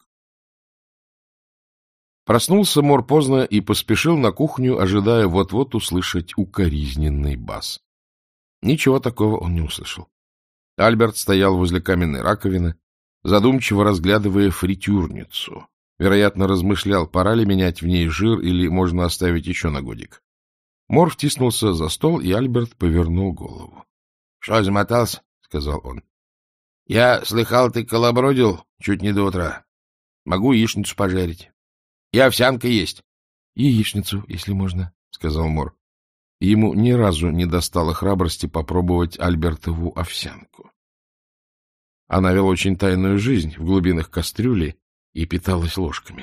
Проснулся Мор поздно и поспешил на кухню, ожидая вот-вот услышать укоризненный бас. Ничего такого он не услышал. Альберт стоял возле каменной раковины, задумчиво разглядывая фритюрницу. Вероятно, размышлял, пора ли менять в ней жир или можно оставить еще на годик. Мор втиснулся за стол, и Альберт повернул голову. — Что, замотался? — сказал он. — Я слыхал, ты колобродил чуть не до утра. Могу яичницу пожарить. И овсянка есть. — Яичницу, если можно, — сказал Мор. Ему ни разу не достало храбрости попробовать Альбертову овсянку. Она вела очень тайную жизнь в глубинах кастрюли и питалась ложками.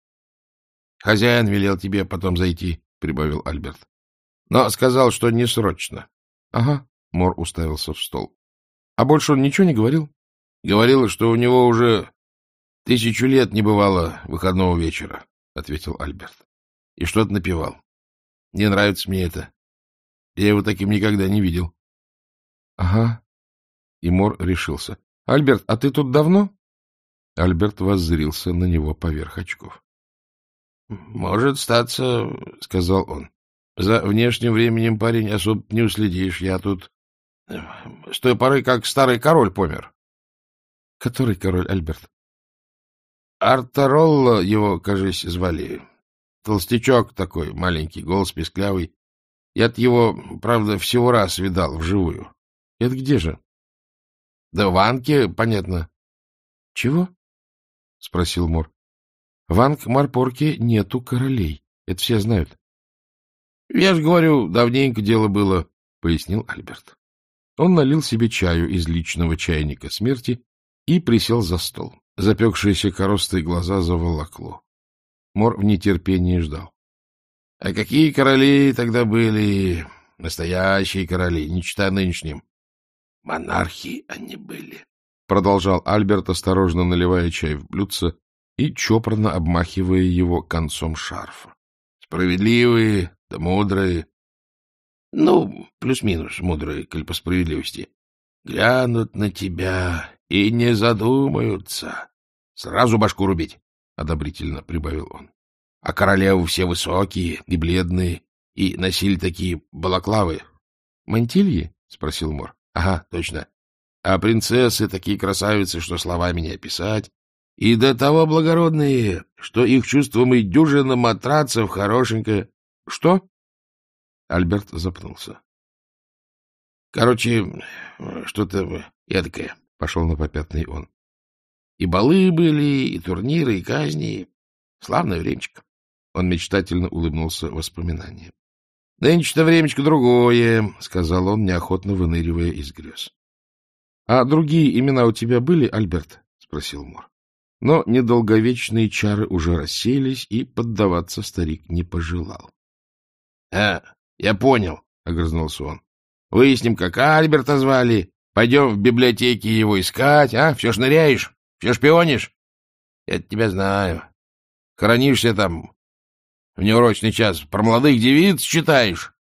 — Хозяин велел тебе потом зайти, — прибавил Альберт. — Но сказал, что не срочно. — Ага, — Мор уставился в стол. — А больше он ничего не говорил? — Говорил, что у него уже тысячу лет не бывало выходного вечера, — ответил Альберт. — И что-то напевал. Не нравится мне это. Я его таким никогда не видел. — Ага. И Мор решился. — Альберт, а ты тут давно? Альберт воззрился на него поверх очков. — Может статься, — сказал он. — За внешним временем, парень, особо не уследишь. Я тут с той поры, как старый король помер. — Который король, Альберт? — Артаролло его, кажись, звали. Толстячок такой, маленький, голос песклявый. Я-то его, правда, всего раз видал вживую. — Это где же? — Да в Анке, понятно. — Чего? — спросил Мор. — В Анк-Марпорке нету королей. Это все знают. — Я же говорю, давненько дело было, — пояснил Альберт. Он налил себе чаю из личного чайника смерти и присел за стол. Запекшиеся коростой глаза заволокло. Мор в нетерпении ждал. — А какие короли тогда были? Настоящие короли, не чита нынешним. — Монархи они были, — продолжал Альберт, осторожно наливая чай в блюдце и чопорно обмахивая его концом шарфа. — Справедливые, да мудрые. Ну, плюс-минус мудрые, коль по справедливости. Глянут на тебя и не задумаются. Сразу башку рубить, — одобрительно прибавил он. А королевы все высокие и бледные, и носили такие балаклавы. — Мантильи? — спросил Мор. — Ага, точно. А принцессы такие красавицы, что словами не описать, и до того благородные, что их чувством и дюжина матрацев хорошенькая. — Что? Альберт запнулся. — Короче, что-то эдакое, — пошел на попятный он. И балы были, и турниры, и казни. Славное времечко. Он мечтательно улыбнулся воспоминаниям. — Нынче-то времечко другое, — сказал он, неохотно выныривая из грез. — А другие имена у тебя были, Альберт? — спросил Мор. Но недолговечные чары уже рассеялись, и поддаваться старик не пожелал. — А, я понял, — огрызнулся он. — Выясним, как Альберта звали. Пойдем в библиотеке его искать, а? Все шныряешь? Все шпионишь? Я тебя знаю. Хоронишься там в неурочный час, про молодых девиц читаешь.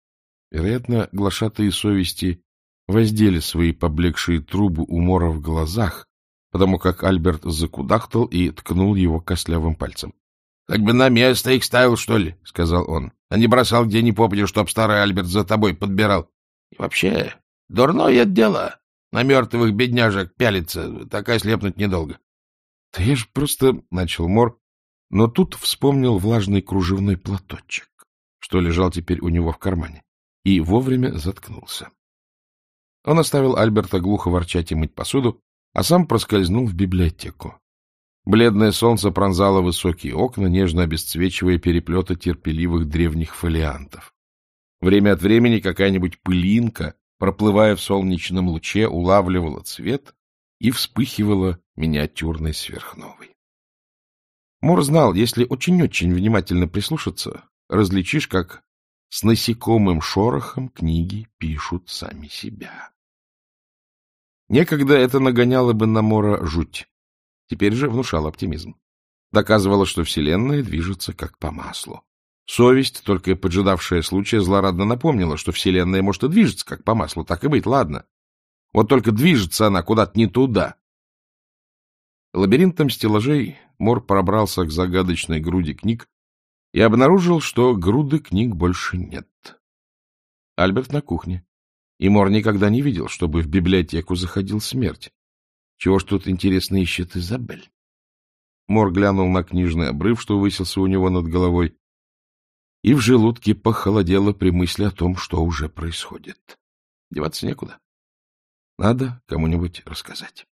Вероятно, глашатые совести воздели свои поблекшие трубы у Мора в глазах, потому как Альберт закудахтал и ткнул его костлявым пальцем. — Так бы на место их ставил, что ли, — сказал он, — а не бросал где ни попадя, чтоб старый Альберт за тобой подбирал. И вообще, дурное это дело. На мертвых бедняжек пялиться, так ослепнуть недолго. — Да я ж просто... — начал Мор, но тут вспомнил влажный кружевной платочек, что лежал теперь у него в кармане, и вовремя заткнулся. Он оставил Альберта глухо ворчать и мыть посуду, а сам проскользнул в библиотеку. Бледное солнце пронзало высокие окна, нежно обесцвечивая переплеты терпеливых древних фолиантов. Время от времени какая-нибудь пылинка, проплывая в солнечном луче, улавливала цвет и вспыхивала миниатюрной сверхновой. Мор знал, если очень-очень внимательно прислушаться, различишь, как с насекомым шорохом книги пишут сами себя. Некогда это нагоняло бы на Мора жуть. Теперь же внушало оптимизм. Доказывало, что Вселенная движется как по маслу. Совесть, только поджидавшая случая, злорадно напомнила, что Вселенная может и движется как по маслу. Так и быть, ладно. Вот только движется она куда-то не туда. Лабиринтом стеллажей Мор пробрался к загадочной груди книг и обнаружил, что груды книг больше нет. Альберт на кухне, и Мор никогда не видел, чтобы в библиотеку заходил смерть. Чего ж тут, интересно, ищет Изабель? Мор глянул на книжный обрыв, что высился у него над головой, и в желудке похолодело при мысли о том, что уже происходит. Деваться некуда. Надо кому-нибудь рассказать.